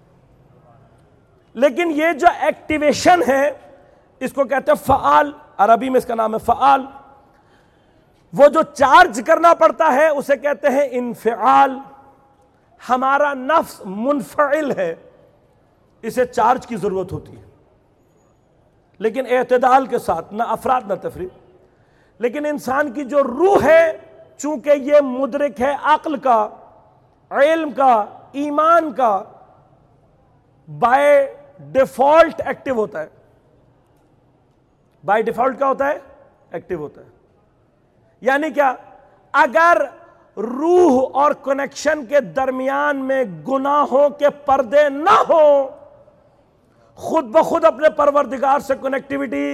لیکن یہ جو ایکٹیویشن ہے اس کو کہتے ہیں فعال، عربی میں اس کا نام ہے فعال۔ وہ جو چارج کرنا پڑتا ہے اسے کہتے ہیں انفعال۔ ہمارا نفس منفعل ہے، اسے چارج کی ضرورت ہوتی ہے، لیکن اعتدال کے ساتھ، نہ افراط نہ تفریط۔ لیکن انسان کی جو روح ہے، چونکہ یہ مدرک ہے عقل کا، علم کا، ایمان کا، بائی ڈیفالٹ ایکٹیو ہوتا ہے۔ بائی ڈیفالٹ کیا ہوتا ہے؟ ایکٹیو ہوتا ہے۔ یعنی کیا؟ اگر روح اور کنیکشن کے درمیان میں گناہوں کے پردے نہ ہوں، خود بخود اپنے پروردگار سے کنیکٹیوٹی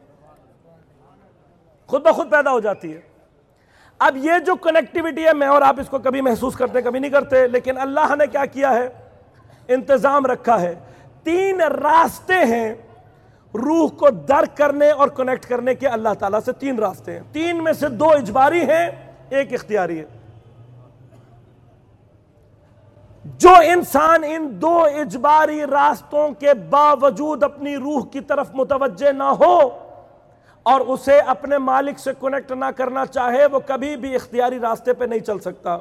خود بخود پیدا ہو جاتی ہے۔ اب یہ جو کنیکٹیوٹی ہے، میں اور آپ اس کو کبھی محسوس کرتے کبھی نہیں کرتے، لیکن اللہ نے کیا کیا ہے؟ انتظام رکھا ہے۔ تین راستے ہیں روح کو درک کرنے اور کنیکٹ کرنے کے، اللہ تعالیٰ سے تین راستے ہیں۔ تین میں سے دو اجباری ہیں، ایک اختیاری ہے۔ جو انسان ان دو اجباری راستوں کے باوجود اپنی روح کی طرف متوجہ نہ ہو اور اسے اپنے مالک سے کنیکٹ نہ کرنا چاہے، وہ کبھی بھی اختیاری راستے پہ نہیں چل سکتا۔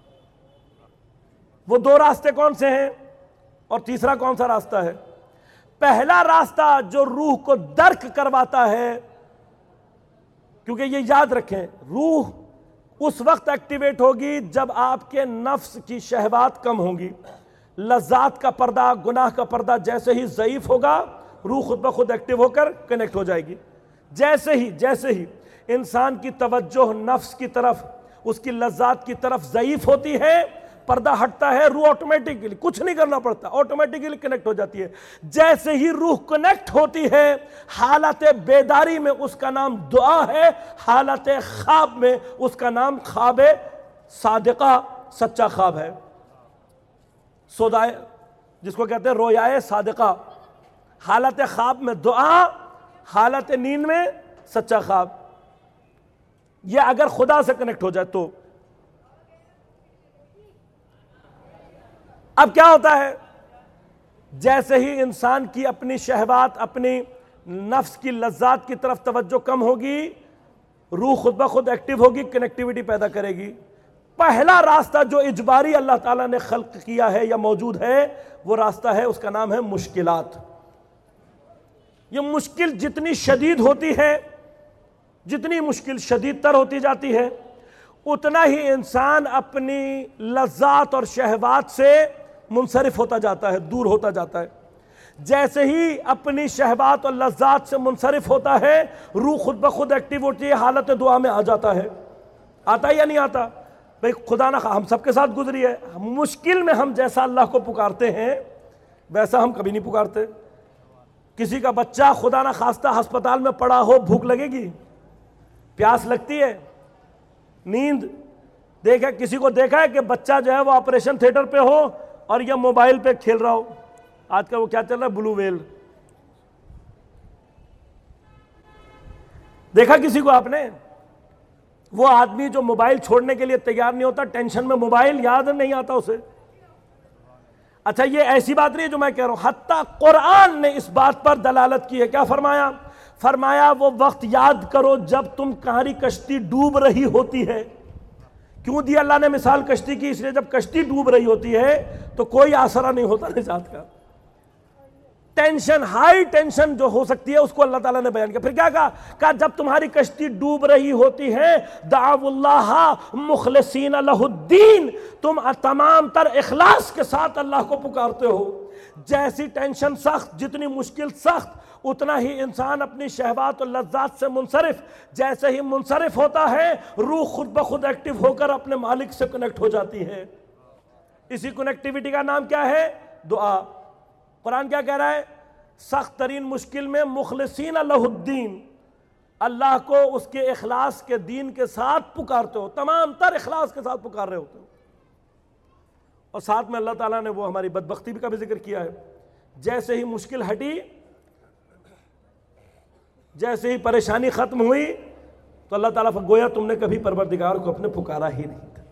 وہ دو راستے کون سے ہیں اور تیسرا کون سا راستہ ہے؟ پہلا راستہ جو روح کو درک کرواتا ہے، کیونکہ یہ یاد رکھیں، روح اس وقت ایکٹیویٹ ہوگی جب آپ کے نفس کی شہوات کم ہوں گی۔ لذات کا پردہ، گناہ کا پردہ جیسے ہی ضعیف ہوگا، روح خود بخود ایکٹیو ہو کر کنیکٹ ہو جائے گی۔ جیسے ہی جیسے ہی انسان کی توجہ نفس کی طرف، اس کی لذات کی طرف ضعیف ہوتی ہے، پردہ ہٹتا ہے، روح آٹومیٹکلی کچھ نہیں کرنا پڑتا، آٹومیٹکلی کنیکٹ ہو جاتی ہے۔ جیسے ہی روح کنیکٹ ہوتی ہے، حالت بیداری میں اس کا نام دعا ہے، حالت خواب میں اس کا نام خواب صادقہ، سچا خواب ہے، سودائے جس کو کہتے ہیں رویائے صادقہ۔ حالت خواب میں دعا، حالت نیند میں سچا خواب۔ یہ اگر خدا سے کنیکٹ ہو جائے تو اب کیا ہوتا ہے؟ جیسے ہی انسان کی اپنی شہوات، اپنی نفس کی لذات کی طرف توجہ کم ہوگی، روح خود بخود ایکٹیو ہوگی، کنیکٹیوٹی پیدا کرے گی۔ پہلا راستہ جو اجباری اللہ تعالیٰ نے خلق کیا ہے یا موجود ہے وہ راستہ ہے، اس کا نام ہے مشکلات۔ یہ مشکل جتنی شدید ہوتی ہے، جتنی مشکل شدید تر ہوتی جاتی ہے، اتنا ہی انسان اپنی لذات اور شہوات سے منصرف ہوتا جاتا ہے، دور ہوتا جاتا ہے۔ جیسے ہی اپنی شہوات اور لذات سے منصرف ہوتا ہے، روح خود بخود ایکٹیو ہوتی ہے، حالت دعا میں آ جاتا ہے۔ آتا ہے یا نہیں آتا؟ بھئی خدا نہ خواہ ہم سب کے ساتھ گزری ہے، مشکل میں ہم جیسا اللہ کو پکارتے ہیں ویسا ہم کبھی نہیں پکارتے۔ کسی کا بچہ خدا نہ خواستہ ہسپتال میں پڑا ہو، بھوک لگے گی، پیاس لگتی ہے، نیند دیکھا، کسی کو دیکھا ہے کہ بچہ جو ہے وہ آپریشن تھیٹر پہ ہو اور یہ موبائل پہ کھیل رہا ہو؟ آج کا وہ کیا چل رہا ہے، بلو ویل، دیکھا کسی کو آپ نے؟ وہ آدمی جو موبائل چھوڑنے کے لیے تیار نہیں ہوتا، ٹینشن میں موبائل یاد نہیں آتا اسے۔ اچھا یہ ایسی بات نہیں ہے جو میں کہہ رہا ہوں، حتیٰ قرآن نے اس بات پر دلالت کی ہے۔ کیا فرمایا؟ فرمایا وہ وقت یاد کرو جب تم کہاری کشتی ڈوب رہی ہوتی ہے۔ کیوں دی اللہ نے مثال کشتی کی؟ اس لیے جب کشتی ڈوب رہی ہوتی ہے تو کوئی آسرا نہیں ہوتا نجات کا، ٹینشن، ہائی ٹینشن جو ہو سکتی ہے اس کو اللہ تعالیٰ نے بیان کیا۔ پھر کیا کہا؟ کہا جب تمہاری کشتی ڈوب رہی ہوتی ہے، دعوا اللہ مخلصین لہ الدین، تم تمام تر اخلاص کے ساتھ اللہ کو پکارتے ہو۔ جیسی ٹینشن سخت، جتنی مشکل سخت، اتنا ہی انسان اپنی شہوات اور لذات سے منصرف، جیسے ہی منصرف ہوتا ہے روح خود بخود ایکٹیو ہو کر اپنے مالک سے کنیکٹ ہو جاتی ہے۔ اسی کنیکٹیوٹی کا نام کیا ہے؟ دعا۔ قرآن کیا کہہ رہا ہے؟ سخت ترین مشکل میں مخلصین لہ الدین، اللہ کو اس کے اخلاص کے دین کے ساتھ پکارتے ہو، تمام تر اخلاص کے ساتھ پکار رہے ہوتے ہو۔ اور ساتھ میں اللہ تعالیٰ نے وہ ہماری بدبختی کا بھی ذکر کیا ہے، جیسے ہی مشکل ہٹی، جیسے ہی پریشانی ختم ہوئی تو اللہ تعالیٰ گویا تم نے کبھی پروردگار کو اپنے پکارا ہی نہیں تھا۔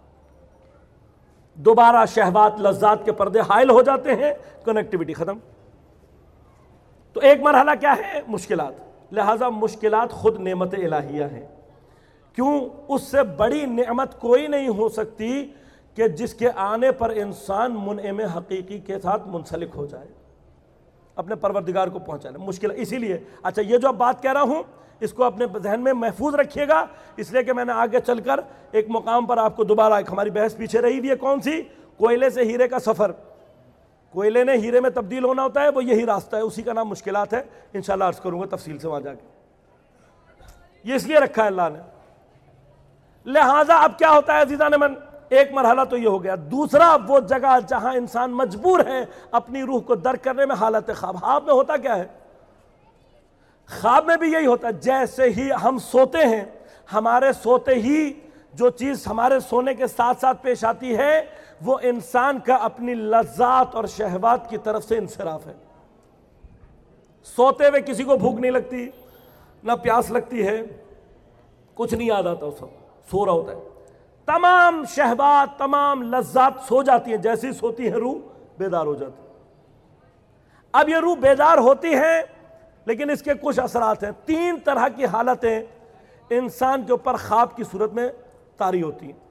دوبارہ شہوات لذات کے پردے حائل ہو جاتے ہیں، کنیکٹیوٹی ختم۔ تو ایک مرحلہ کیا ہے؟ مشکلات۔ لہٰذا مشکلات خود نعمت الہیہ ہیں۔ کیوں؟ اس سے بڑی نعمت کوئی نہیں ہو سکتی کہ جس کے آنے پر انسان منعم حقیقی کے ساتھ منسلک ہو جائے، اپنے پروردگار کو پہنچانا مشکل۔ اسی لیے اچھا یہ جو اب بات کہہ رہا ہوں اس کو اپنے ذہن میں محفوظ رکھیے گا، اس لیے کہ میں نے آگے چل کر ایک مقام پر آپ کو دوبارہ، ایک ہماری بحث پیچھے رہی ہوئی ہے، کون سی؟ کوئلے سے ہیرے کا سفر۔ کوئلے نے ہیرے میں تبدیل ہونا ہوتا ہے، وہ یہی راستہ ہے، اسی کا نام مشکلات ہے۔ انشاءاللہ عرض کروں گا تفصیل سے وہاں جا کے، یہ اس لیے رکھا ہے اللہ نے۔ لہٰذا اب کیا ہوتا ہے عزیزان من؟ ایک مرحلہ تو یہ ہو گیا۔ دوسرا وہ جگہ جہاں انسان مجبور ہے اپنی روح کو درک کرنے میں، حالت خواب۔ خواب میں ہوتا کیا ہے؟ خواب میں بھی یہی ہوتا ہے، جیسے ہی ہم سوتے ہیں، ہمارے سوتے ہی جو چیز ہمارے سونے کے ساتھ ساتھ پیش آتی ہے وہ انسان کا اپنی لذات اور شہوات کی طرف سے انصراف ہے۔ سوتے ہوئے کسی کو بھوک نہیں لگتی، نہ پیاس لگتی ہے، کچھ نہیں یاد آتا، اس وقت سو رہا ہوتا ہے، تمام شہوات، تمام لذات سو جاتی ہیں، جیسی سوتی ہے روح بیدار ہو جاتی ہے۔ اب یہ روح بیدار ہوتی ہے لیکن اس کے کچھ اثرات ہیں۔ تین طرح کی حالتیں انسان کے اوپر خواب کی صورت میں طاری ہوتی ہیں۔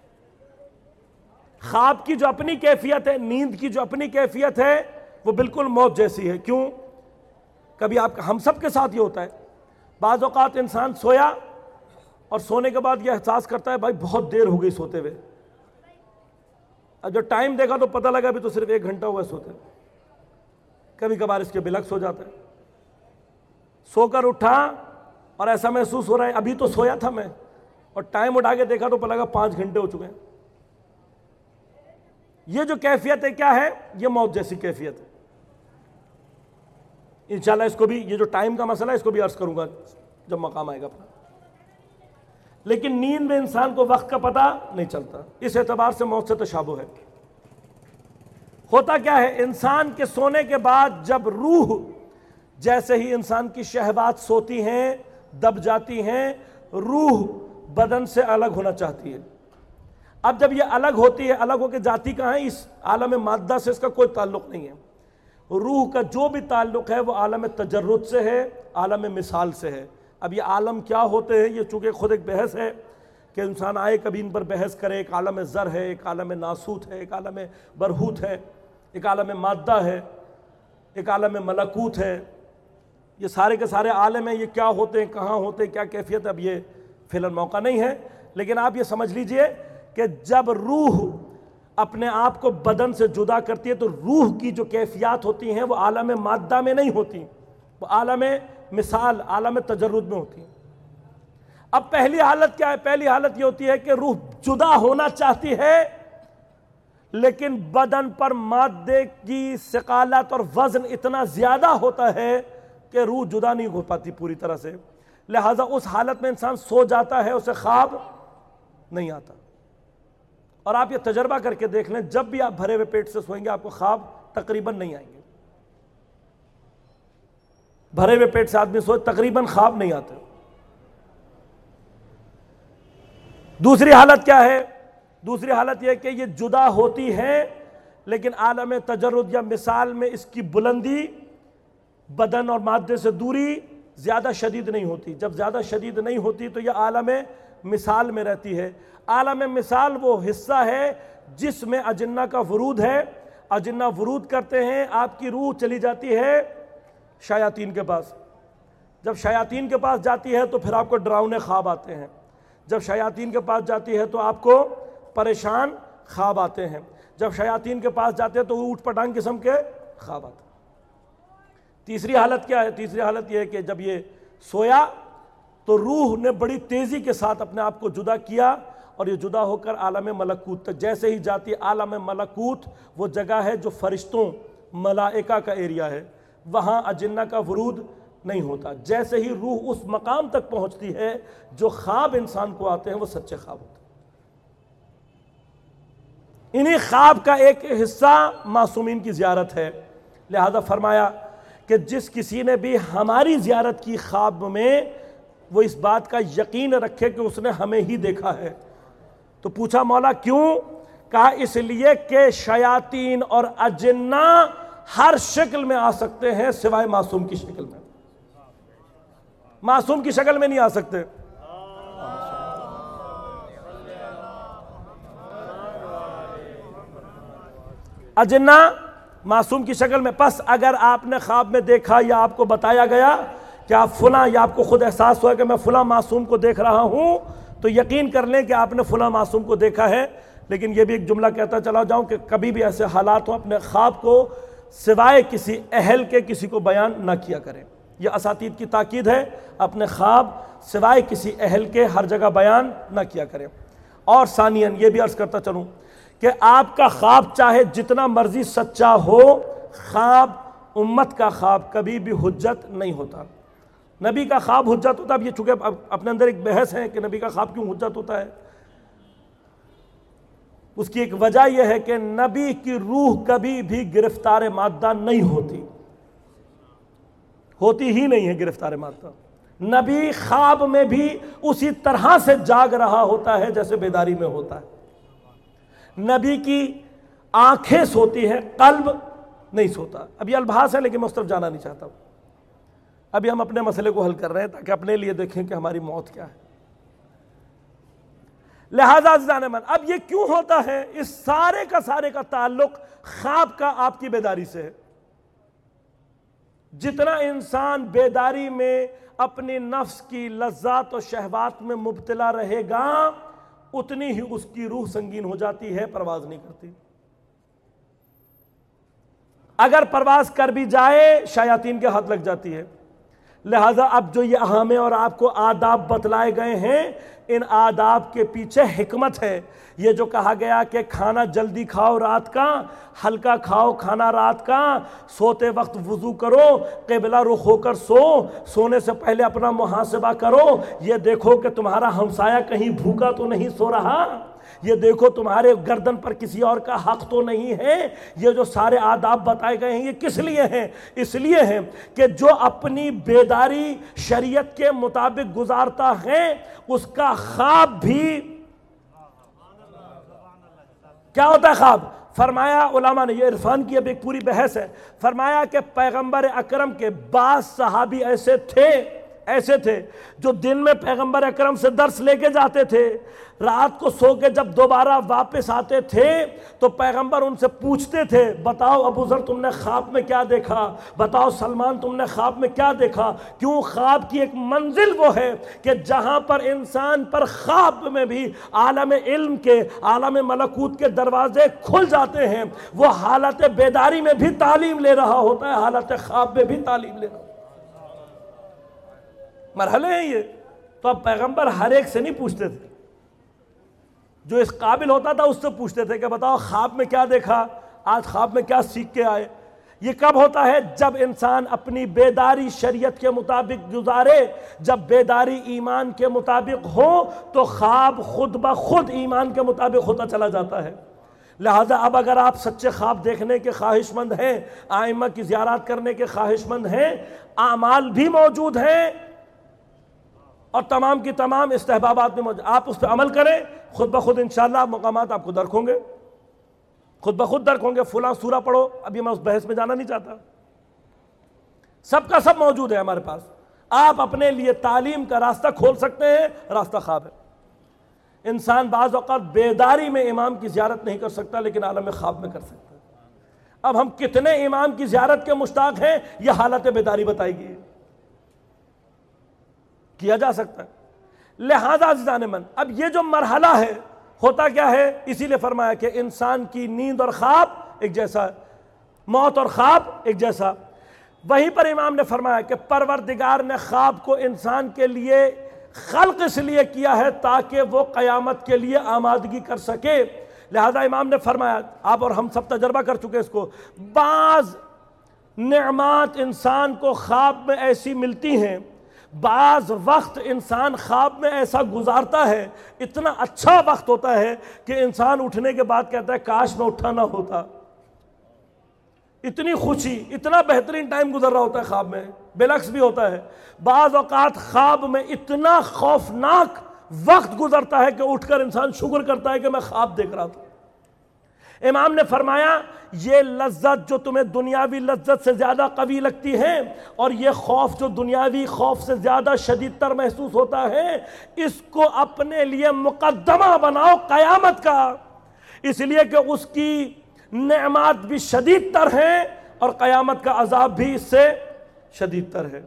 خواب کی جو اپنی کیفیت ہے، نیند کی جو اپنی کیفیت ہے، وہ بالکل موت جیسی ہے۔ کیوں؟ کبھی آپ ہم سب کے ساتھ یہ ہوتا ہے، بعض اوقات انسان سویا اور سونے کے بعد یہ احساس کرتا ہے بھائی بہت دیر ہو گئی سوتے ہوئے، اب جب ٹائم دیکھا تو پتہ لگا بھی تو صرف ایک گھنٹہ ہوا ہے سوتے۔ کبھی کبھار اس کے بلکس ہو جاتا ہے، سو کر اٹھا اور ایسا محسوس ہو رہا ہے ابھی تو سویا تھا میں، اور ٹائم اٹھا کے دیکھا تو پتہ لگا پانچ گھنٹے ہو چکے ہیں۔ یہ جو کیفیت ہے کیا ہے؟ یہ موت جیسی کیفیت ہے۔ انشاءاللہ اس کو بھی، یہ جو ٹائم کا مسئلہ ہے اس کو بھی عرض کروں گا جب مقام آئے گا اپنا۔ لیکن نیند میں انسان کو وقت کا پتہ نہیں چلتا، اس اعتبار سے موت سے تشابہ ہے۔ ہوتا کیا ہے؟ انسان کے سونے کے بعد جب روح، جیسے ہی انسان کی شہوات سوتی ہیں، دب جاتی ہیں، روح بدن سے الگ ہونا چاہتی ہے۔ اب جب یہ الگ ہوتی ہے، الگ ہو کے جاتی کہاں ہے؟ اس عالم مادہ سے اس کا کوئی تعلق نہیں ہے۔ روح کا جو بھی تعلق ہے وہ عالم تجرد سے ہے، عالم مثال سے ہے۔ اب یہ عالم کیا ہوتے ہیں، یہ چونکہ خود ایک بحث ہے کہ انسان آئے کبھی ان پر بحث کرے. ایک عالم زر ہے، ایک عالم ناسوت ہے، ایک عالم برہوت ہے، ایک عالم مادہ ہے، ایک عالم ملکوت ہے. یہ سارے کے سارے عالم ہیں. یہ کیا ہوتے ہیں، کہاں ہوتے ہیں، کیا کیفیت، اب یہ فی الحال موقع نہیں ہے. لیکن آپ یہ سمجھ لیجئے کہ جب روح اپنے آپ کو بدن سے جدا کرتی ہے تو روح کی جو کیفیات ہوتی ہیں وہ عالم مادہ میں نہیں ہوتی، وہ عالم مثال، عالم تجرد میں ہوتی ہیں. اب پہلی حالت کیا ہے؟ پہلی حالت یہ ہوتی ہے کہ روح جدا ہونا چاہتی ہے لیکن بدن پر مادے کی ثقالت اور وزن اتنا زیادہ ہوتا ہے کہ روح جدا نہیں ہو پاتی پوری طرح سے. لہٰذا اس حالت میں انسان سو جاتا ہے، اسے خواب نہیں آتا. اور آپ یہ تجربہ کر کے دیکھ لیں، جب بھی آپ بھرے ہوئے پیٹ سے سوئیں گے آپ کو خواب تقریباً نہیں آئیں گے. بھرے ہوئے پیٹ سے آدمی سوئے تقریباً خواب نہیں آتے. دوسری حالت کیا ہے؟ دوسری حالت یہ کہ یہ جدا ہوتی ہے لیکن عالم تجرد یا مثال میں اس کی بلندی بدن اور مادے سے دوری زیادہ شدید نہیں ہوتی. جب زیادہ شدید نہیں ہوتی تو یہ عالم مثال میں رہتی ہے. عالم مثال وہ حصہ ہے جس میں اجنہ کا ورود ہے. اجنہ ورود کرتے ہیں، آپ کی روح چلی جاتی ہے شیاطین کے پاس. جب شیاطین کے پاس جاتی ہے تو پھر آپ کو ڈراؤنے خواب آتے ہیں. جب شیاطین کے پاس جاتی ہے تو آپ کو پریشان خواب آتے ہیں. جب شیاطین کے پاس جاتے ہیں تو اوٹ پٹانگ قسم کے خواب آتے ہیں. تیسری حالت کیا ہے؟ تیسری حالت یہ ہے کہ جب یہ سویا تو روح نے بڑی تیزی کے ساتھ اپنے آپ کو جدا کیا اور یہ جدا ہو کر عالم ملکوت تک جیسے ہی جاتی ہے. عالم ملکوت وہ جگہ ہے جو فرشتوں، ملائکہ کا ایریا ہے، وہاں اجنہ کا ورود نہیں ہوتا. جیسے ہی روح اس مقام تک پہنچتی ہے جو خواب انسان کو آتے ہیں وہ سچے خواب ہوتے ہیں. انہی خواب کا ایک حصہ معصومین کی زیارت ہے. لہذا فرمایا کہ جس کسی نے بھی ہماری زیارت کی خواب میں وہ اس بات کا یقین رکھے کہ اس نے ہمیں ہی دیکھا ہے. تو پوچھا مولا کیوں؟ کہا اس لیے کہ شیاطین اور اجنہ ہر شکل میں آ سکتے ہیں سوائے معصوم کی شکل میں. معصوم کی شکل میں نہیں آ سکتے. اجنہ معصوم کی شکل میں. پس اگر آپ نے خواب میں دیکھا یا آپ کو بتایا گیا کہ آپ فلاں، یا آپ کو خود احساس ہوا کہ میں فلاں معصوم کو دیکھ رہا ہوں، تو یقین کر لیں کہ آپ نے فلاں معصوم کو دیکھا ہے. لیکن یہ بھی ایک جملہ کہتا چلا جاؤں کہ کبھی بھی ایسے حالات ہوں اپنے خواب کو سوائے کسی اہل کے کسی کو بیان نہ کیا کریں. یہ اساتید کی تاکید ہے، اپنے خواب سوائے کسی اہل کے ہر جگہ بیان نہ کیا کریں. اور ثانیاً یہ بھی عرض کرتا چلوں کہ آپ کا خواب چاہے جتنا مرضی سچا ہو، خواب امت کا خواب کبھی بھی حجت نہیں ہوتا. نبی کا خواب حجت ہوتا. اب یہ چونکہ اپنے اندر ایک بحث ہے کہ نبی کا خواب کیوں حجت ہوتا ہے. اس کی ایک وجہ یہ ہے کہ نبی کی روح کبھی بھی گرفتار مادہ نہیں ہوتی ہوتی ہی نہیں ہے گرفتار مادہ. نبی خواب میں بھی اسی طرح سے جاگ رہا ہوتا ہے جیسے بیداری میں ہوتا ہے. نبی کی آنکھیں سوتی ہیں، قلب نہیں سوتا. اب یہ الباس ہے لیکن میں اس طرف جانا نہیں چاہتا ہوں. ابھی ہم اپنے مسئلے کو حل کر رہے ہیں تاکہ اپنے لیے دیکھیں کہ ہماری موت کیا ہے. لہذا عزیزان من، اب یہ کیوں ہوتا ہے؟ اس سارے کا سارے کا تعلق خواب کا آپ کی بیداری سے ہے. جتنا انسان بیداری میں اپنی نفس کی لذات و شہوات میں مبتلا رہے گا اتنی ہی اس کی روح سنگین ہو جاتی ہے، پرواز نہیں کرتی. اگر پرواز کر بھی جائے شیاطین کے ہاتھ لگ جاتی ہے. لہذا اب جو یہ ہمیں اور آپ کو آداب بتلائے گئے ہیں، ان آداب کے پیچھے حکمت ہے. یہ جو کہا گیا کہ کھانا جلدی کھاؤ رات کا، ہلکا کھاؤ کھانا رات کا، سوتے وقت وضو کرو، قبلہ رخ ہو کر سو، سونے سے پہلے اپنا محاسبہ کرو، یہ دیکھو کہ تمہارا ہمسایہ کہیں بھوکا تو نہیں سو رہا، یہ دیکھو تمہارے گردن پر کسی اور کا حق تو نہیں ہے. یہ جو سارے آداب بتائے گئے ہیں یہ کس لیے ہیں؟ اس لیے ہیں کہ جو اپنی بیداری شریعت کے مطابق گزارتا ہے اس کا خواب بھی کیا ہوتا ہے؟ خواب. فرمایا علماء نے، یہ عرفان کی اب ایک پوری بحث ہے، فرمایا کہ پیغمبر اکرم کے بعض صحابی ایسے تھے ایسے تھے جو دن میں پیغمبر اکرم سے درس لے کے جاتے تھے، رات کو سو کے جب دوبارہ واپس آتے تھے تو پیغمبر ان سے پوچھتے تھے، بتاؤ ابو ذر تم نے خواب میں کیا دیکھا، بتاؤ سلمان تم نے خواب میں کیا دیکھا۔ کیوں؟ خواب کی ایک منزل وہ ہے کہ جہاں پر انسان پر خواب میں بھی عالم علم کے، عالم ملکوت کے دروازے کھل جاتے ہیں، وہ حالت بیداری میں بھی تعلیم لے رہا ہوتا ہے، حالت خواب میں بھی تعلیم لے رہا ہوتا ہے۔ مرحلے ہیں یہ۔ تو اب پیغمبر ہر ایک سے نہیں پوچھتے تھے، جو اس قابل ہوتا تھا اس سے پوچھتے تھے کہ بتاؤ خواب میں کیا دیکھا، آج خواب میں کیا سیکھ کے آئے۔ یہ کب ہوتا ہے؟ جب انسان اپنی بیداری شریعت کے مطابق گزارے، جب بیداری ایمان کے مطابق ہو تو خواب خود بخود ایمان کے مطابق ہوتا چلا جاتا ہے۔ لہذا اب اگر آپ سچے خواب دیکھنے کے خواہش مند ہیں، آئمہ کی زیارات کرنے کے خواہش مند ہیں، اعمال بھی موجود ہیں اور تمام کی تمام استحبابات بھی موجود، آپ اس پہ عمل کریں، خود بخود انشاءاللہ مقامات آپ کو درک ہوں گے، خود بخود درک ہوں گے۔ فلاں سورہ پڑھو، ابھی میں اس بحث میں جانا نہیں چاہتا، سب کا سب موجود ہے ہمارے پاس۔ آپ اپنے لیے تعلیم کا راستہ کھول سکتے ہیں، راستہ خواب ہے۔ انسان بعض اوقات بیداری میں امام کی زیارت نہیں کر سکتا لیکن عالم خواب میں کر سکتا ہے۔ اب ہم کتنے امام کی زیارت کے مشتاق ہیں، یہ حالت بیداری بتائے گی، کیا جا سکتا ہے۔ لہذا عزیزان من، اب یہ جو مرحلہ ہے ہوتا کیا ہے؟ اسی لیے فرمایا کہ انسان کی نیند اور خواب ایک جیسا ہے، موت اور خواب ایک جیسا۔ وہیں پر امام نے فرمایا کہ پروردگار نے خواب کو انسان کے لیے خلق اس لیے کیا ہے تاکہ وہ قیامت کے لیے آمادگی کر سکے۔ لہذا امام نے فرمایا، آپ اور ہم سب تجربہ کر چکے اس کو، بعض نعمات انسان کو خواب میں ایسی ملتی ہیں، بعض وقت انسان خواب میں ایسا گزارتا ہے، اتنا اچھا وقت ہوتا ہے کہ انسان اٹھنے کے بعد کہتا ہے کاش میں اٹھا نہ ہوتا۔ اتنی خوشی، اتنا بہترین ٹائم گزر رہا ہوتا ہے خواب میں۔ بالعکس بھی ہوتا ہے، بعض اوقات خواب میں اتنا خوفناک وقت گزرتا ہے کہ اٹھ کر انسان شکر کرتا ہے کہ میں خواب دیکھ رہا تھا۔ امام نے فرمایا یہ لذت جو تمہیں دنیاوی لذت سے زیادہ قوی لگتی ہے اور یہ خوف جو دنیاوی خوف سے زیادہ شدید تر محسوس ہوتا ہے، اس کو اپنے لیے مقدمہ بناؤ قیامت کا، اس لیے کہ اس کی نعمات بھی شدید تر ہیں اور قیامت کا عذاب بھی اس سے شدید تر ہے۔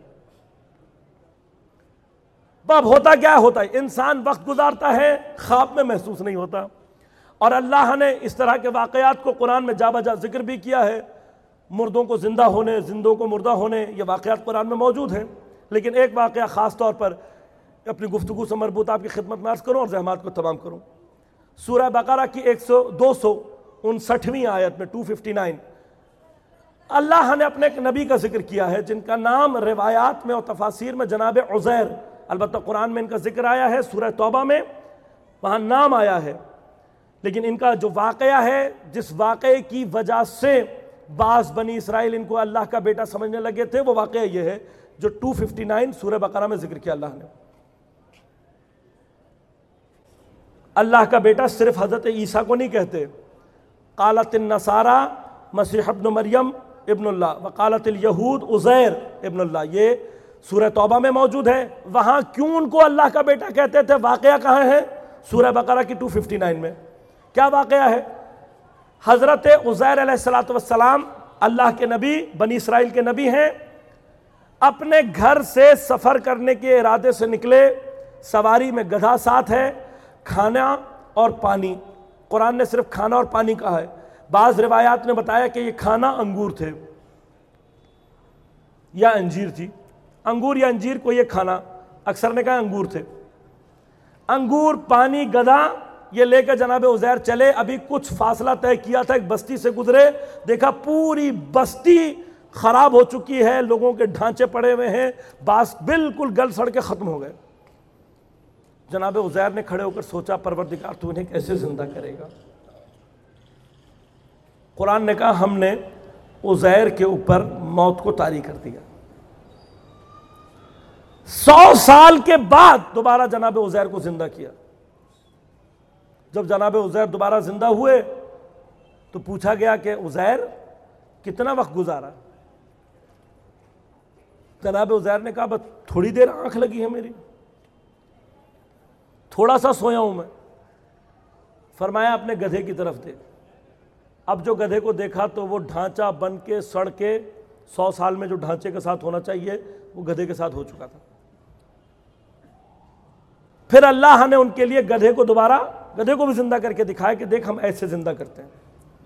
اب ہوتا کیا ہوتا ہے؟ انسان وقت گزارتا ہے، خواب میں محسوس نہیں ہوتا، اور اللہ نے اس طرح کے واقعات کو قرآن میں جا بجا ذکر بھی کیا ہے۔ مردوں کو زندہ ہونے، زندوں کو مردہ ہونے، یہ واقعات قرآن میں موجود ہیں۔ لیکن ایک واقعہ خاص طور پر اپنی گفتگو سے مربوط آپ کی خدمت میں عرض کروں اور زحمات کو تمام کروں۔ سورہ بقرہ کی ایک سو دو سو انسٹھویں آیت میں ٹو ففٹی نائن اللہ نے اپنے ایک نبی کا ذکر کیا ہے جن کا نام روایات میں اور تفاسیر میں جناب عزیر، البتہ قرآن میں ان کا ذکر آیا ہے، سورہ توبہ میں وہاں نام آیا ہے، لیکن ان کا جو واقعہ ہے، جس واقعے کی وجہ سے بعض بنی اسرائیل ان کو اللہ کا بیٹا سمجھنے لگے تھے، وہ واقعہ یہ ہے جو ٹو ففٹی نائن سورہ بقرہ میں ذکر کیا اللہ نے۔ اللہ کا بیٹا صرف حضرت عیسیٰ کو نہیں کہتے، قالت النصارى مسیح ابن مریم ابن اللہ وقالت الیہود عزیر ابن اللہ، یہ سورہ توبہ میں موجود ہے۔ وہاں کیوں ان کو اللہ کا بیٹا کہتے تھے؟ واقعہ کہاں ہے؟ سورہ بقرہ کی ٹو ففٹی نائن میں۔ کیا واقعہ ہے؟ حضرت عزیر علیہ السلام اللہ کے نبی، بنی اسرائیل کے نبی ہیں، اپنے گھر سے سفر کرنے کے ارادے سے نکلے، سواری میں گدھا ساتھ ہے، کھانا اور پانی، قرآن نے صرف کھانا اور پانی کہا ہے، بعض روایات نے بتایا کہ یہ کھانا انگور تھے یا انجیر تھی، انگور یا انجیر کو یہ کھانا، اکثر نے کہا انگور تھے، انگور، پانی، گدھا، یہ لے کے جناب عزیر چلے۔ ابھی کچھ فاصلہ طے کیا تھا، ایک بستی سے گزرے، دیکھا پوری بستی خراب ہو چکی ہے، لوگوں کے ڈھانچے پڑے ہوئے ہیں، باس بالکل گل سڑ کے ختم ہو گئے۔ جناب عزیر نے کھڑے ہو کر سوچا پروردگار تو انہیں کیسے زندہ کرے گا؟ قرآن نے کہا ہم نے عزیر کے اوپر موت کو طاری کر دیا۔ سو سال کے بعد دوبارہ جناب عزیر کو زندہ کیا۔ جب جناب عزیر دوبارہ زندہ ہوئے تو پوچھا گیا کہ عزیر کتنا وقت گزارا؟ جناب عزیر نے کہا بس تھوڑی دیر آنکھ لگی ہے میری، تھوڑا سا سویا ہوں میں۔ فرمایا اپنے گدھے کی طرف دیکھ۔ اب جو گدھے کو دیکھا تو وہ ڈھانچہ بن کے سڑ کے سو سال میں جو ڈھانچے کے ساتھ ہونا چاہیے وہ گدھے کے ساتھ ہو چکا تھا۔ پھر اللہ نے ان کے لیے گدھے کو دوبارہ گدھے کو بھی زندہ کر کے دکھایا کہ دیکھ ہم ایسے زندہ کرتے ہیں۔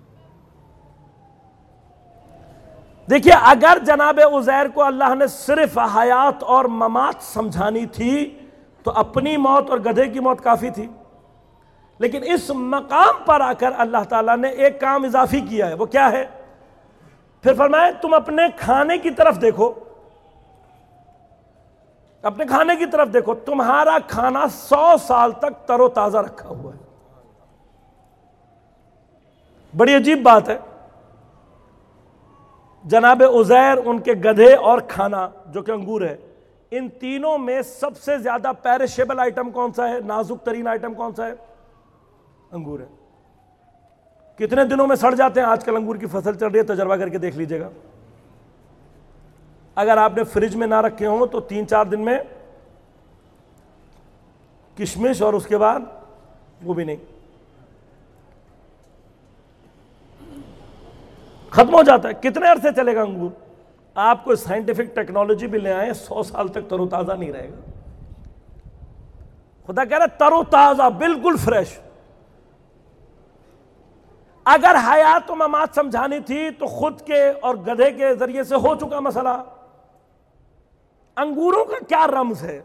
دیکھیے اگر جناب عزیر کو اللہ نے صرف حیات اور ممات سمجھانی تھی تو اپنی موت اور گدھے کی موت کافی تھی، لیکن اس مقام پر آ کر اللہ تعالیٰ نے ایک کام اضافی کیا ہے۔ وہ کیا ہے؟ پھر فرمایا تم اپنے کھانے کی طرف دیکھو، اپنے کھانے کی طرف دیکھو، تمہارا کھانا سو سال تک تر و تازہ رکھا ہوا ہے۔ بڑی عجیب بات ہے، جناب عزیر، ان کے گدھے اور کھانا جو کہ انگور ہے، ان تینوں میں سب سے زیادہ پیرشیبل آئٹم کون سا ہے؟ نازک ترین آئٹم کون سا ہے؟ انگور ہے۔ کتنے دنوں میں سڑ جاتے ہیں؟ آج کل انگور کی فصل چل رہی ہے، تجربہ کر کے دیکھ لیجئے گا۔ اگر آپ نے فریج میں نہ رکھے ہوں تو تین چار دن میں کشمش، اور اس کے بعد وہ بھی نہیں، ختم ہو جاتا ہے۔ کتنے عرصے چلے گا انگور؟ آپ کو سائنٹیفک ٹیکنالوجی بھی لے آئیں، سو سال تک تر و تازہ نہیں رہے گا۔ خدا کہہ رہا ہے تر و تازہ، بالکل فریش۔ اگر حیات و ممات سمجھانی تھی تو خود کے اور گدھے کے ذریعے سے ہو چکا مسئلہ۔ انگوروں کا کیا رمز ہے؟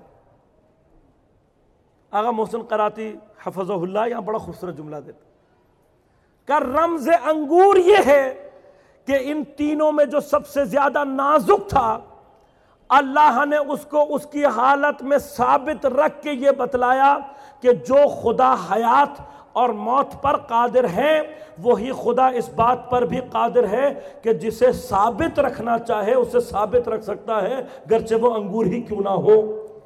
آغا محسن قراتی حفظہ اللہ یہاں بڑا خوبصورت جملہ دیتا کہ رمز انگور یہ ہے کہ ان تینوں میں جو سب سے زیادہ نازک تھا، اللہ نے اس کو اس کی حالت میں ثابت رکھ کے یہ بتلایا کہ جو خدا حیات اور موت پر قادر ہیں وہی خدا اس بات پر بھی قادر ہے کہ جسے ثابت رکھنا چاہے اسے ثابت رکھ سکتا ہے، گرچہ وہ انگور ہی کیوں نہ ہو۔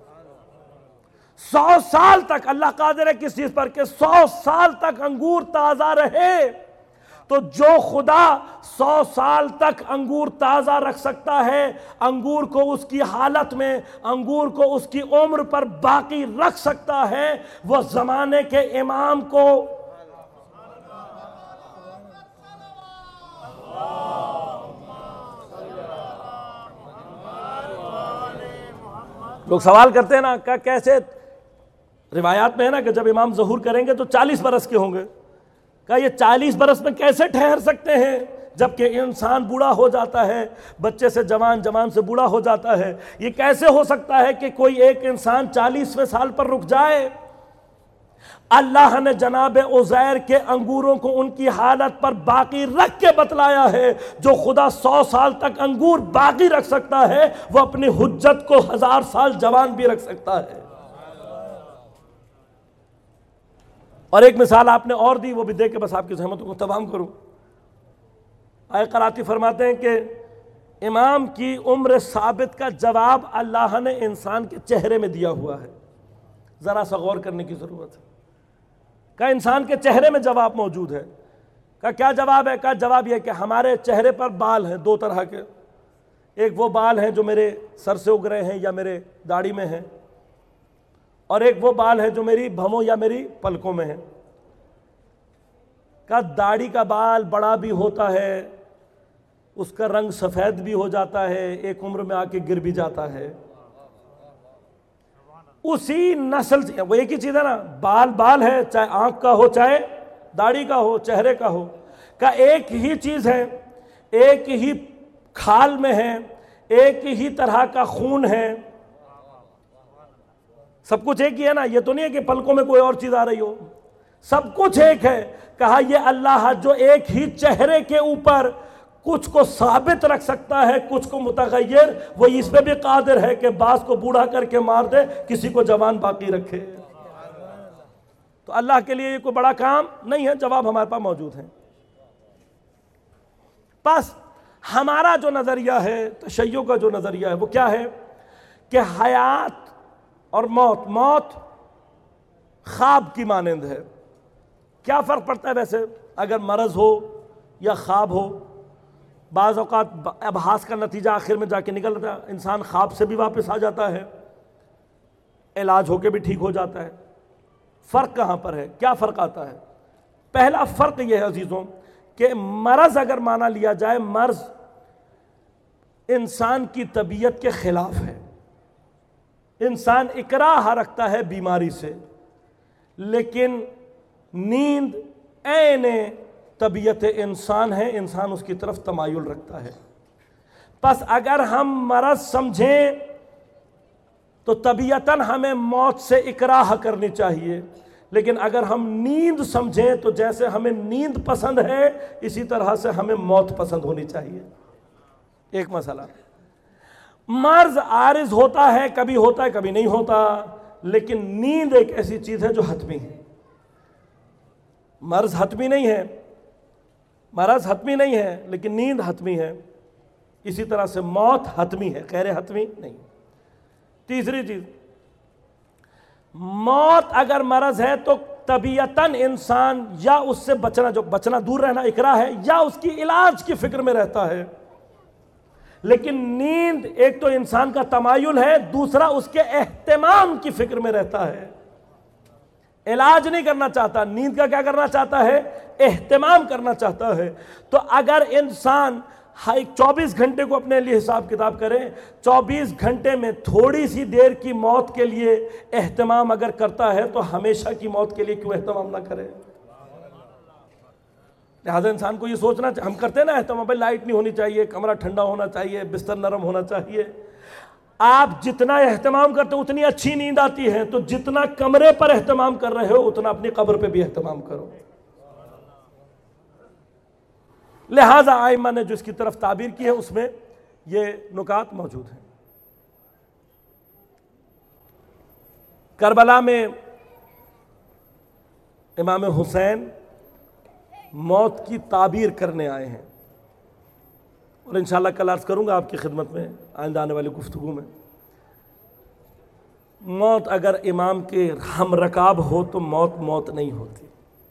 سو سال تک اللہ قادر ہے کس چیز پر؟ کہ سو سال تک انگور تازہ رہے۔ تو جو خدا سو سال تک انگور تازہ رکھ سکتا ہے، انگور کو اس کی حالت میں، انگور کو اس کی عمر پر باقی رکھ سکتا ہے، وہ زمانے کے امام کو لوگ سوال کرتے ہیں نا کہ کیسے، روایات میں ہے نا کہ جب امام ظہور کریں گے تو چالیس برس کے ہوں گے، کہ یہ چالیس برس میں کیسے ٹھہر سکتے ہیں جبکہ انسان بوڑھا ہو جاتا ہے، بچے سے جوان، جوان سے بوڑھا ہو جاتا ہے، یہ کیسے ہو سکتا ہے کہ کوئی ایک انسان چالیسویں سال پر رک جائے؟ اللہ نے جناب عزیر کے انگوروں کو ان کی حالت پر باقی رکھ کے بتلایا ہے۔ جو خدا سو سال تک انگور باقی رکھ سکتا ہے وہ اپنی حجت کو ہزار سال جوان بھی رکھ سکتا ہے۔ اور ایک مثال آپ نے اور دی، وہ بھی دے کے بس آپ کی زحمتوں کو تمام کروں۔ آئے قراتی فرماتے ہیں کہ امام کی عمر ثابت کا جواب اللہ نے انسان کے چہرے میں دیا ہوا ہے، ذرا سا غور کرنے کی ضرورت ہے۔ کہ انسان کے چہرے میں جواب موجود ہے۔ کہ کیا جواب ہے؟ کہ جواب یہ کہ ہمارے چہرے پر بال ہیں دو طرح کے، ایک وہ بال ہیں جو میرے سر سے اگ رہے ہیں یا میرے داڑھی میں ہیں، اور ایک وہ بال ہے جو میری بھووں یا میری پلکوں میں ہے۔ کہ داڑھی کا بال بڑا بھی ہوتا ہے، اس کا رنگ سفید بھی ہو جاتا ہے، ایک عمر میں آ کے گر بھی جاتا ہے۔ اسی نسل سے وہ ایک ہی چیز ہے نا، بال بال ہے، چاہے آنکھ کا ہو چاہے داڑھی کا ہو چہرے کا ہو، کہ ایک ہی چیز ہے، ایک ہی کھال میں ہے، ایک ہی طرح کا خون ہے، سب کچھ ایک ہی ہے نا۔ یہ تو نہیں ہے کہ پلکوں میں کوئی اور چیز آ رہی ہو، سب کچھ ایک ہے۔ کہا یہ اللہ جو ایک ہی چہرے کے اوپر کچھ کو ثابت رکھ سکتا ہے، کچھ کو متغیر، وہ اس پہ بھی قادر ہے کہ بعض کو بوڑھا کر کے مار دے، کسی کو جوان باقی رکھے۔ تو اللہ کے لیے یہ کوئی بڑا کام نہیں ہے، جواب ہمارے پاس موجود ہے۔ بس ہمارا جو نظریہ ہے، تشیع کا جو نظریہ ہے، وہ کیا ہے کہ حیات اور موت، موت خواب کی مانند ہے۔ کیا فرق پڑتا ہے ویسے اگر مرض ہو یا خواب ہو؟ بعض اوقات ابحاث کا نتیجہ آخر میں جا کے نکلتا ہے، انسان خواب سے بھی واپس آ جاتا ہے، علاج ہو کے بھی ٹھیک ہو جاتا ہے۔ فرق کہاں پر ہے؟ کیا فرق آتا ہے؟ پہلا فرق یہ ہے عزیزوں کہ مرض اگر مانا لیا جائے، مرض انسان کی طبیعت کے خلاف ہے، انسان اکراہ رکھتا ہے بیماری سے، لیکن نیند عین طبیعت انسان ہے، انسان اس کی طرف تمایل رکھتا ہے۔ پس اگر ہم مرض سمجھیں تو طبیعتاً ہمیں موت سے اکراہ کرنی چاہیے، لیکن اگر ہم نیند سمجھیں تو جیسے ہمیں نیند پسند ہے اسی طرح سے ہمیں موت پسند ہونی چاہیے۔ ایک مسئلہ، مرض عارض ہوتا ہے، کبھی ہوتا ہے کبھی نہیں ہوتا، لیکن نیند ایک ایسی چیز ہے جو حتمی ہے۔ مرض حتمی نہیں ہے، مرض حتمی نہیں ہے لیکن نیند حتمی ہے، اسی طرح سے موت حتمی ہے، غیر حتمی نہیں۔ تیسری چیز، موت اگر مرض ہے تو طبیعتاً انسان یا اس سے بچنا، جو بچنا دور رہنا اکراہ ہے، یا اس کی علاج کی فکر میں رہتا ہے۔ لیکن نیند ایک تو انسان کا تمایل ہے، دوسرا اس کے اہتمام کی فکر میں رہتا ہے، علاج نہیں کرنا چاہتا، نیند کا کیا کرنا چاہتا ہے؟ اہتمام کرنا چاہتا ہے۔ تو اگر انسان چوبیس گھنٹے کو اپنے لیے حساب کتاب کرے، چوبیس گھنٹے میں تھوڑی سی دیر کی موت کے لیے اہتمام اگر کرتا ہے تو ہمیشہ کی موت کے لیے کیوں اہتمام نہ کرے؟ لہٰذا انسان کو یہ سوچنا، ہم کرتے ہیں نا اہتمام، بھائی لائٹ نہیں ہونی چاہیے، کمرہ ٹھنڈا ہونا چاہیے، بستر نرم ہونا چاہیے۔ آپ جتنا اہتمام کرتے ہو اتنی اچھی نیند آتی ہے، تو جتنا کمرے پر اہتمام کر رہے ہو اتنا اپنی قبر پہ بھی اہتمام کرو۔ لہٰذا آئمہ نے جو اس کی طرف تعبیر کی ہے اس میں یہ نکات موجود ہیں۔ کربلا میں امام حسین موت کی تعبیر کرنے آئے ہیں، اور انشاءاللہ کل عرض کروں گا آپ کی خدمت میں آئندہ آنے والی گفتگو میں۔ موت اگر امام کے ہم رکاب ہو تو موت موت نہیں ہوتی۔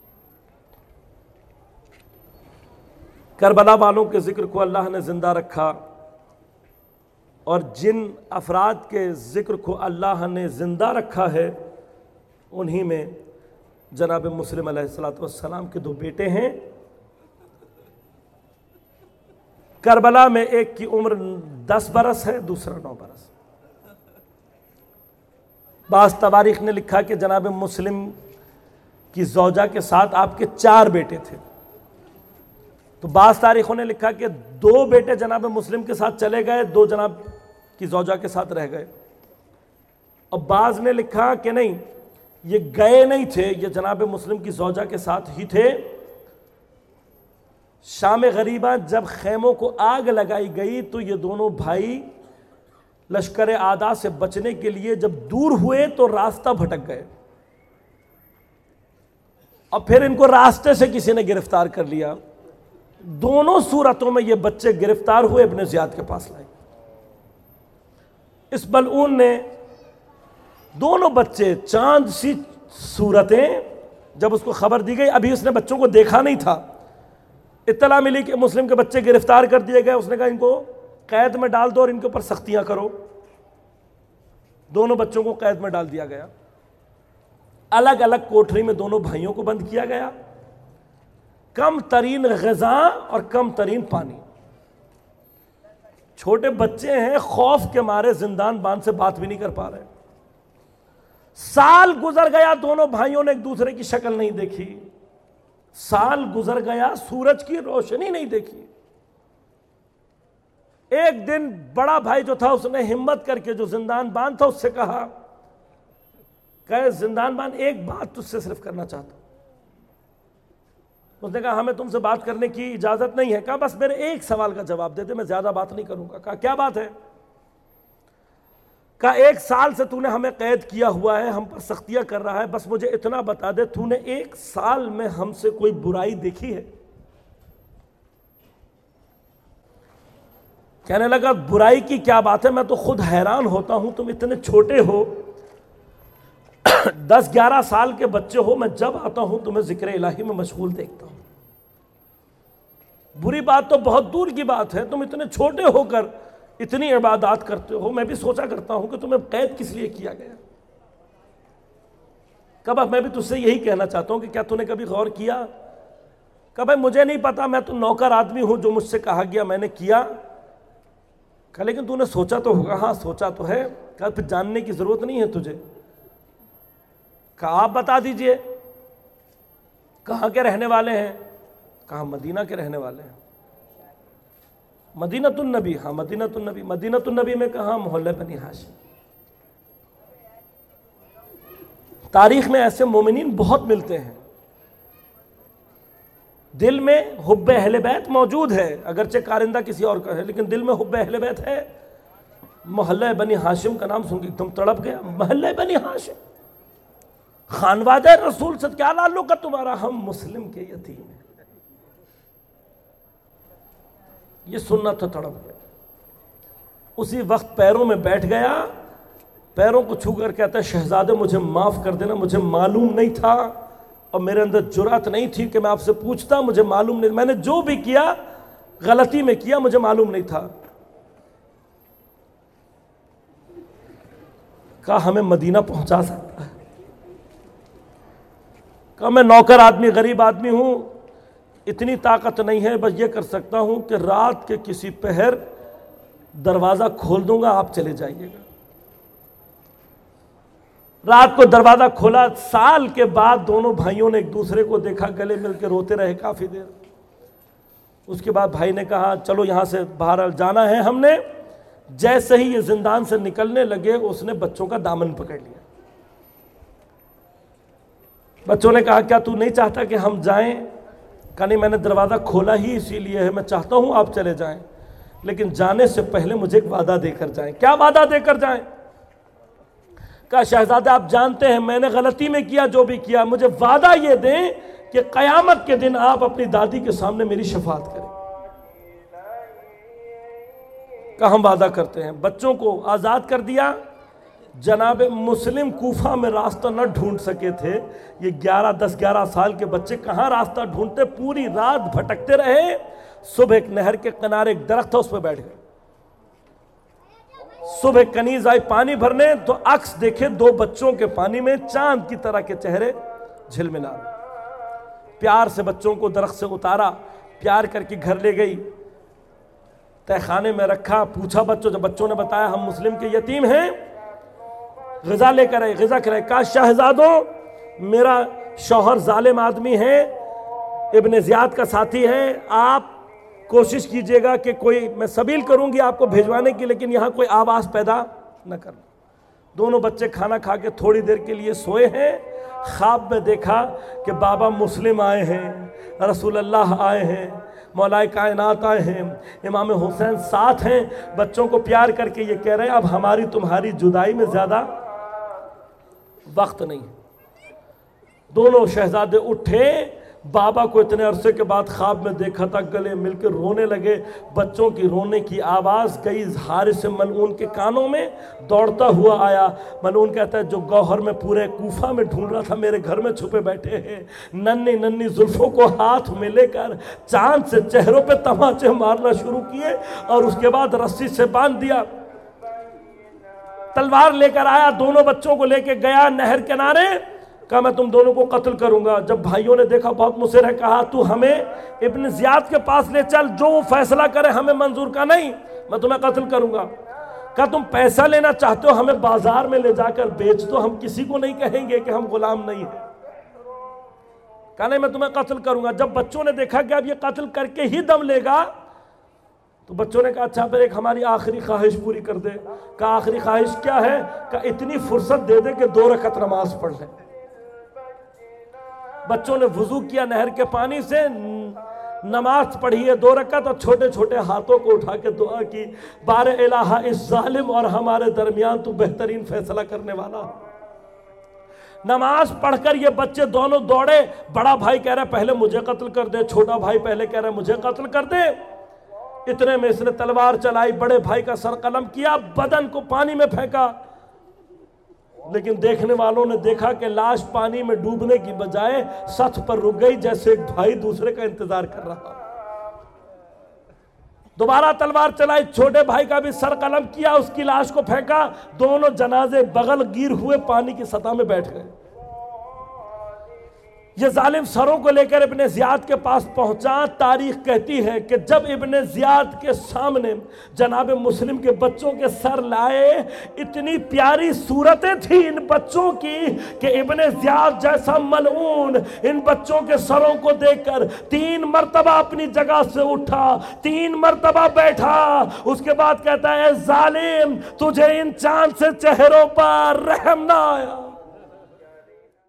کربلا والوں کے ذکر کو اللہ نے زندہ رکھا، اور جن افراد کے ذکر کو اللہ نے زندہ رکھا ہے انہی میں جناب مسلم علیہ الصلوۃ والسلام کے دو بیٹے ہیں۔ کربلا میں ایک کی عمر دس برس ہے، دوسرا نو برس۔ بعض تواریخ نے لکھا کہ جناب مسلم کی زوجہ کے ساتھ آپ کے چار بیٹے تھے، تو بعض تاریخوں نے لکھا کہ دو بیٹے جناب مسلم کے ساتھ چلے گئے، دو جناب کی زوجہ کے ساتھ رہ گئے، اور بعض نے لکھا کہ نہیں، یہ گئے نہیں تھے، یہ جناب مسلم کی زوجہ کے ساتھ ہی تھے۔ شام غریبہ جب خیموں کو آگ لگائی گئی تو یہ دونوں بھائی لشکر اعداء سے بچنے کے لیے جب دور ہوئے تو راستہ بھٹک گئے، اور پھر ان کو راستے سے کسی نے گرفتار کر لیا۔ دونوں صورتوں میں یہ بچے گرفتار ہوئے، ابن زیاد کے پاس لائے۔ اس ملعون نے دونوں بچے، چاند سی صورتیں، جب اس کو خبر دی گئی، ابھی اس نے بچوں کو دیکھا نہیں تھا، اطلاع ملی کہ مسلم کے بچے گرفتار کر دیے گئے، اس نے کہا ان کو قید میں ڈال دو اور ان کے اوپر سختیاں کرو۔ دونوں بچوں کو قید میں ڈال دیا گیا، الگ الگ کوٹری میں دونوں بھائیوں کو بند کیا گیا، کم ترین غذا اور کم ترین پانی۔ چھوٹے بچے ہیں، خوف کے مارے زندان بان سے بات بھی نہیں کر پا رہے۔ سال گزر گیا، دونوں بھائیوں نے ایک دوسرے کی شکل نہیں دیکھی، سال گزر گیا، سورج کی روشنی نہیں دیکھی۔ ایک دن بڑا بھائی جو تھا اس نے ہمت کر کے جو زندان بان تھا اس سے کہا کہ زندان بان ایک بات تجھ سے صرف کرنا چاہتا ہوں۔ اس نے کہا ہمیں تم سے بات کرنے کی اجازت نہیں ہے۔ کہا بس میرے ایک سوال کا جواب دے دے، میں زیادہ بات نہیں کروں گا۔ کہا کیا بات ہے؟ کہا ایک سال سے تو نے ہمیں قید کیا ہوا ہے، ہم پر سختیاں کر رہا ہے، بس مجھے اتنا بتا دے تو نے ایک سال میں ہم سے کوئی برائی دیکھی ہے؟ کہنے لگا برائی کی کیا بات ہے، میں تو خود حیران ہوتا ہوں، تم اتنے چھوٹے ہو، دس گیارہ سال کے بچے ہو، میں جب آتا ہوں تمہیں ذکر الہی میں مشغول دیکھتا ہوں۔ बुरी बात तो बहुत दूर की बात है, तुम इतने छोटे होकर इतनी इबादत करते हो। मैं भी सोचा करता हूं कि तुम्हें कैद किस लिए किया गया। कब मैं भी तुझसे यही कहना चाहता हूं कि क्या तूने कभी गौर किया? कब मुझे नहीं पता, मैं तो नौकर आदमी हूं, जो मुझसे कहा गया मैंने किया। कहा लेकिन तूने सोचा तो होगा। हाँ सोचा तो है। कहा फिर जानने की जरूरत नहीं है तुझे। कहा आप बता दीजिए कहाँ के रहने वाले हैं? कहा मदीना के रहने वाले हैं। मदीनतुन नबी? हाँ मदीनतुन नबी। मदीनतुन नबी में कहा? मोहल्ले बनी हाशिम। तारीख में ऐसे मोमिनीन बहुत मिलते हैं, दिल में हुब्बे अहले बैत मौजूद है, अगरचे कारिंदा किसी और का है, लेकिन दिल में हुब्बे अहले बैत है। मोहल्ला बनी हाशिम का नाम सुन के एकदम तड़प गया। मोहल्ला बनी हाशिम, खानवादे रसूल से क्या ताल्लुक है तुम्हारा? हम मुस्लिम के यतीम हैं। ये सुनना तो तड़प गया। उसी वक्त पैरों में बैठ गया, पैरों को छू कर कहता है शहजादे मुझे माफ कर देना, मुझे मालूम नहीं था और मेरे अंदर जुर्रत नहीं थी कि मैं आपसे पूछता, मुझे मालूम नहीं, मैंने जो भी किया गलती में किया, मुझे मालूम नहीं था। कहा हमें मदीना पहुंचा सकता है? कहा मैं नौकर आदमी, गरीब आदमी हूं, इतनी ताकत नहीं है, बस ये कर सकता हूं कि रात के किसी पहर दरवाज़ा खोल दूंगा, आप चले जाइएगा। रात को दरवाज़ा खोला। साल के बाद दोनों भाइयों ने एक दूसरे को देखा, गले मिलकर रोते रहे काफ़ी देर। उसके बाद भाई ने कहा चलो यहाँ से बाहर जाना है हमने। जैसे ही ये जिंदान से निकलने लगे, उसने बच्चों का दामन पकड़ लिया। बच्चों ने कहा क्या तू नहीं चाहता कि हम जाएं? कहा नहीं, मैंने दरवाज़ा खोला ही इसीलिए है, मैं चाहता हूँ आप चले जाएं, लेकिन जाने से पहले मुझे एक वादा देकर जाएं। क्या वादा देकर जाएं? कहा शहजादा आप जानते हैं मैंने गलती में किया, जो भी किया, मुझे वादा ये दें कि क़यामत के दिन आप अपनी दादी के सामने मेरी शफाअत करें। कहा हम वादा करते हैं। बच्चों को आज़ाद कर दिया। जनाब मुस्लिम कूफा में रास्ता न ढूंढ सके थे। ये ग्यारह दस ग्यारह साल के बच्चे कहाँ रास्ता ढूंढते, पूरी रात भटकते रहे। सुबह एक नहर के किनारे एक दरख्त था, उस पर बैठ गए। सुबह कनीज आई पानी भरने, तो अक्स देखे दो बच्चों के पानी में चांद की तरह के चेहरे झिलमिला। प्यार से बच्चों को दरख्त से उतारा, प्यार करके घर ले गई, तहखाने में रखा। पूछा बच्चों, जब बच्चों ने बताया हम मुस्लिम के यतीम हैं, ग़िज़ा लेकर आए, ग़िज़ा कराए। कहा शहजादों मेरा शौहर जालिम आदमी है, इब्न ज़ियाद का साथी है, आप कोशिश कीजिएगा कि कोई, मैं सबील करूंगी आपको भेजवाने की, लेकिन यहाँ कोई आवाज़ पैदा न करना। दोनों बच्चे खाना खा के थोड़ी देर के लिए सोए हैं। ख्वाब में देखा कि बाबा मुस्लिम आए हैं, रसूल अल्लाह आए हैं, मौलाए कायनात आए हैं, इमाम हुसैन साथ हैं। बच्चों को प्यार करके ये कह रहे हैं अब हमारी तुम्हारी जुदाई में ज़्यादा वक्त नहीं। दोनों शहजादे उठे, बाबा को इतने अरसे के बाद ख्वाब में देखा था, गले मिलकर रोने लगे। बच्चों की रोने की आवाज़ गई हारिस मलऊन के कानों में, दौड़ता हुआ आया। मलऊन कहता है जो गौहर में पूरे कूफा में ढूंढ रहा था मेरे घर में छुपे बैठे हैं। नन्ही नन्ही जुल्फों को हाथ में लेकर चांद से चेहरों पे तमाचे मारना शुरू किए और उसके बाद रस्सी से बांध दिया। तलवार लेकर आया, दोनों बच्चों को लेकर गया नहर किनारे। कहा मैं तुम दोनों को कत्ल करूंगा। जब भाइयों ने देखा बहुत मुसिर है, कहा तू हमें इब्न ज़ियाद के पास ले चल, जो वो फैसला करे हमें मंजूर का नहीं, मैं तुम्हें कत्ल करूंगा। कहा तुम पैसा लेना चाहते हो, हमें बाजार में ले जाकर बेच दो, हम किसी को नहीं कहेंगे कि हम गुलाम नहीं है। कहा नहीं मैं तुम्हें कत्ल करूंगा। जब बच्चों ने देखा कि अब ये कत्ल करके ही दम लेगा, तो बच्चों ने कहा अच्छा फिर एक हमारी आखिरी ख्वाहिश पूरी कर दे। कहा आखिरी ख्वाहिश क्या है? कहा इतनी फुर्सत दे दे कि दो रकत नमाज पढ़ ले। बच्चों ने वुजू किया नहर के पानी से, नमाज पढ़ी है दो रकत और छोटे छोटे हाथों को उठा के दुआ की, बारे इलाहा इस जालिम और हमारे दरमियान तू बेहतरीन फैसला करने वाला। नमाज पढ़कर ये बच्चे दोनों दौड़े। बड़ा भाई कह रहा है पहले मुझे कत्ल कर दे, छोटा भाई पहले कह रहा है मुझे कत्ल कर दे। इतने में इसने तलवार चलाई, बड़े भाई का सर कलम किया, बदन को पानी में फेंका। लेकिन देखने वालों ने देखा कि लाश पानी में डूबने की बजाय सथ पर रुक गई, जैसे एक भाई दूसरे का इंतजार कर रहा। دوبارہ تلوار چلائی، چھوٹے بھائی کا بھی سر قلم کیا، اس کی لاش کو پھینکا، دونوں جنازے بغل گیر ہوئے پانی کی سطح میں بیٹھ گئے۔ یہ ظالم سروں کو لے کر ابن زیاد کے پاس پہنچا۔ تاریخ کہتی ہے کہ جب ابن زیاد کے سامنے جناب مسلم کے بچوں کے سر لائے، اتنی پیاری صورتیں تھیں ان بچوں کی کہ ابن زیاد جیسا ملعون ان بچوں کے سروں کو دیکھ کر تین مرتبہ اپنی جگہ سے اٹھا، تین مرتبہ بیٹھا، اس کے بعد کہتا ہے اے ظالم، تجھے ان چاند سے چہروں پر رحم نہ آیا۔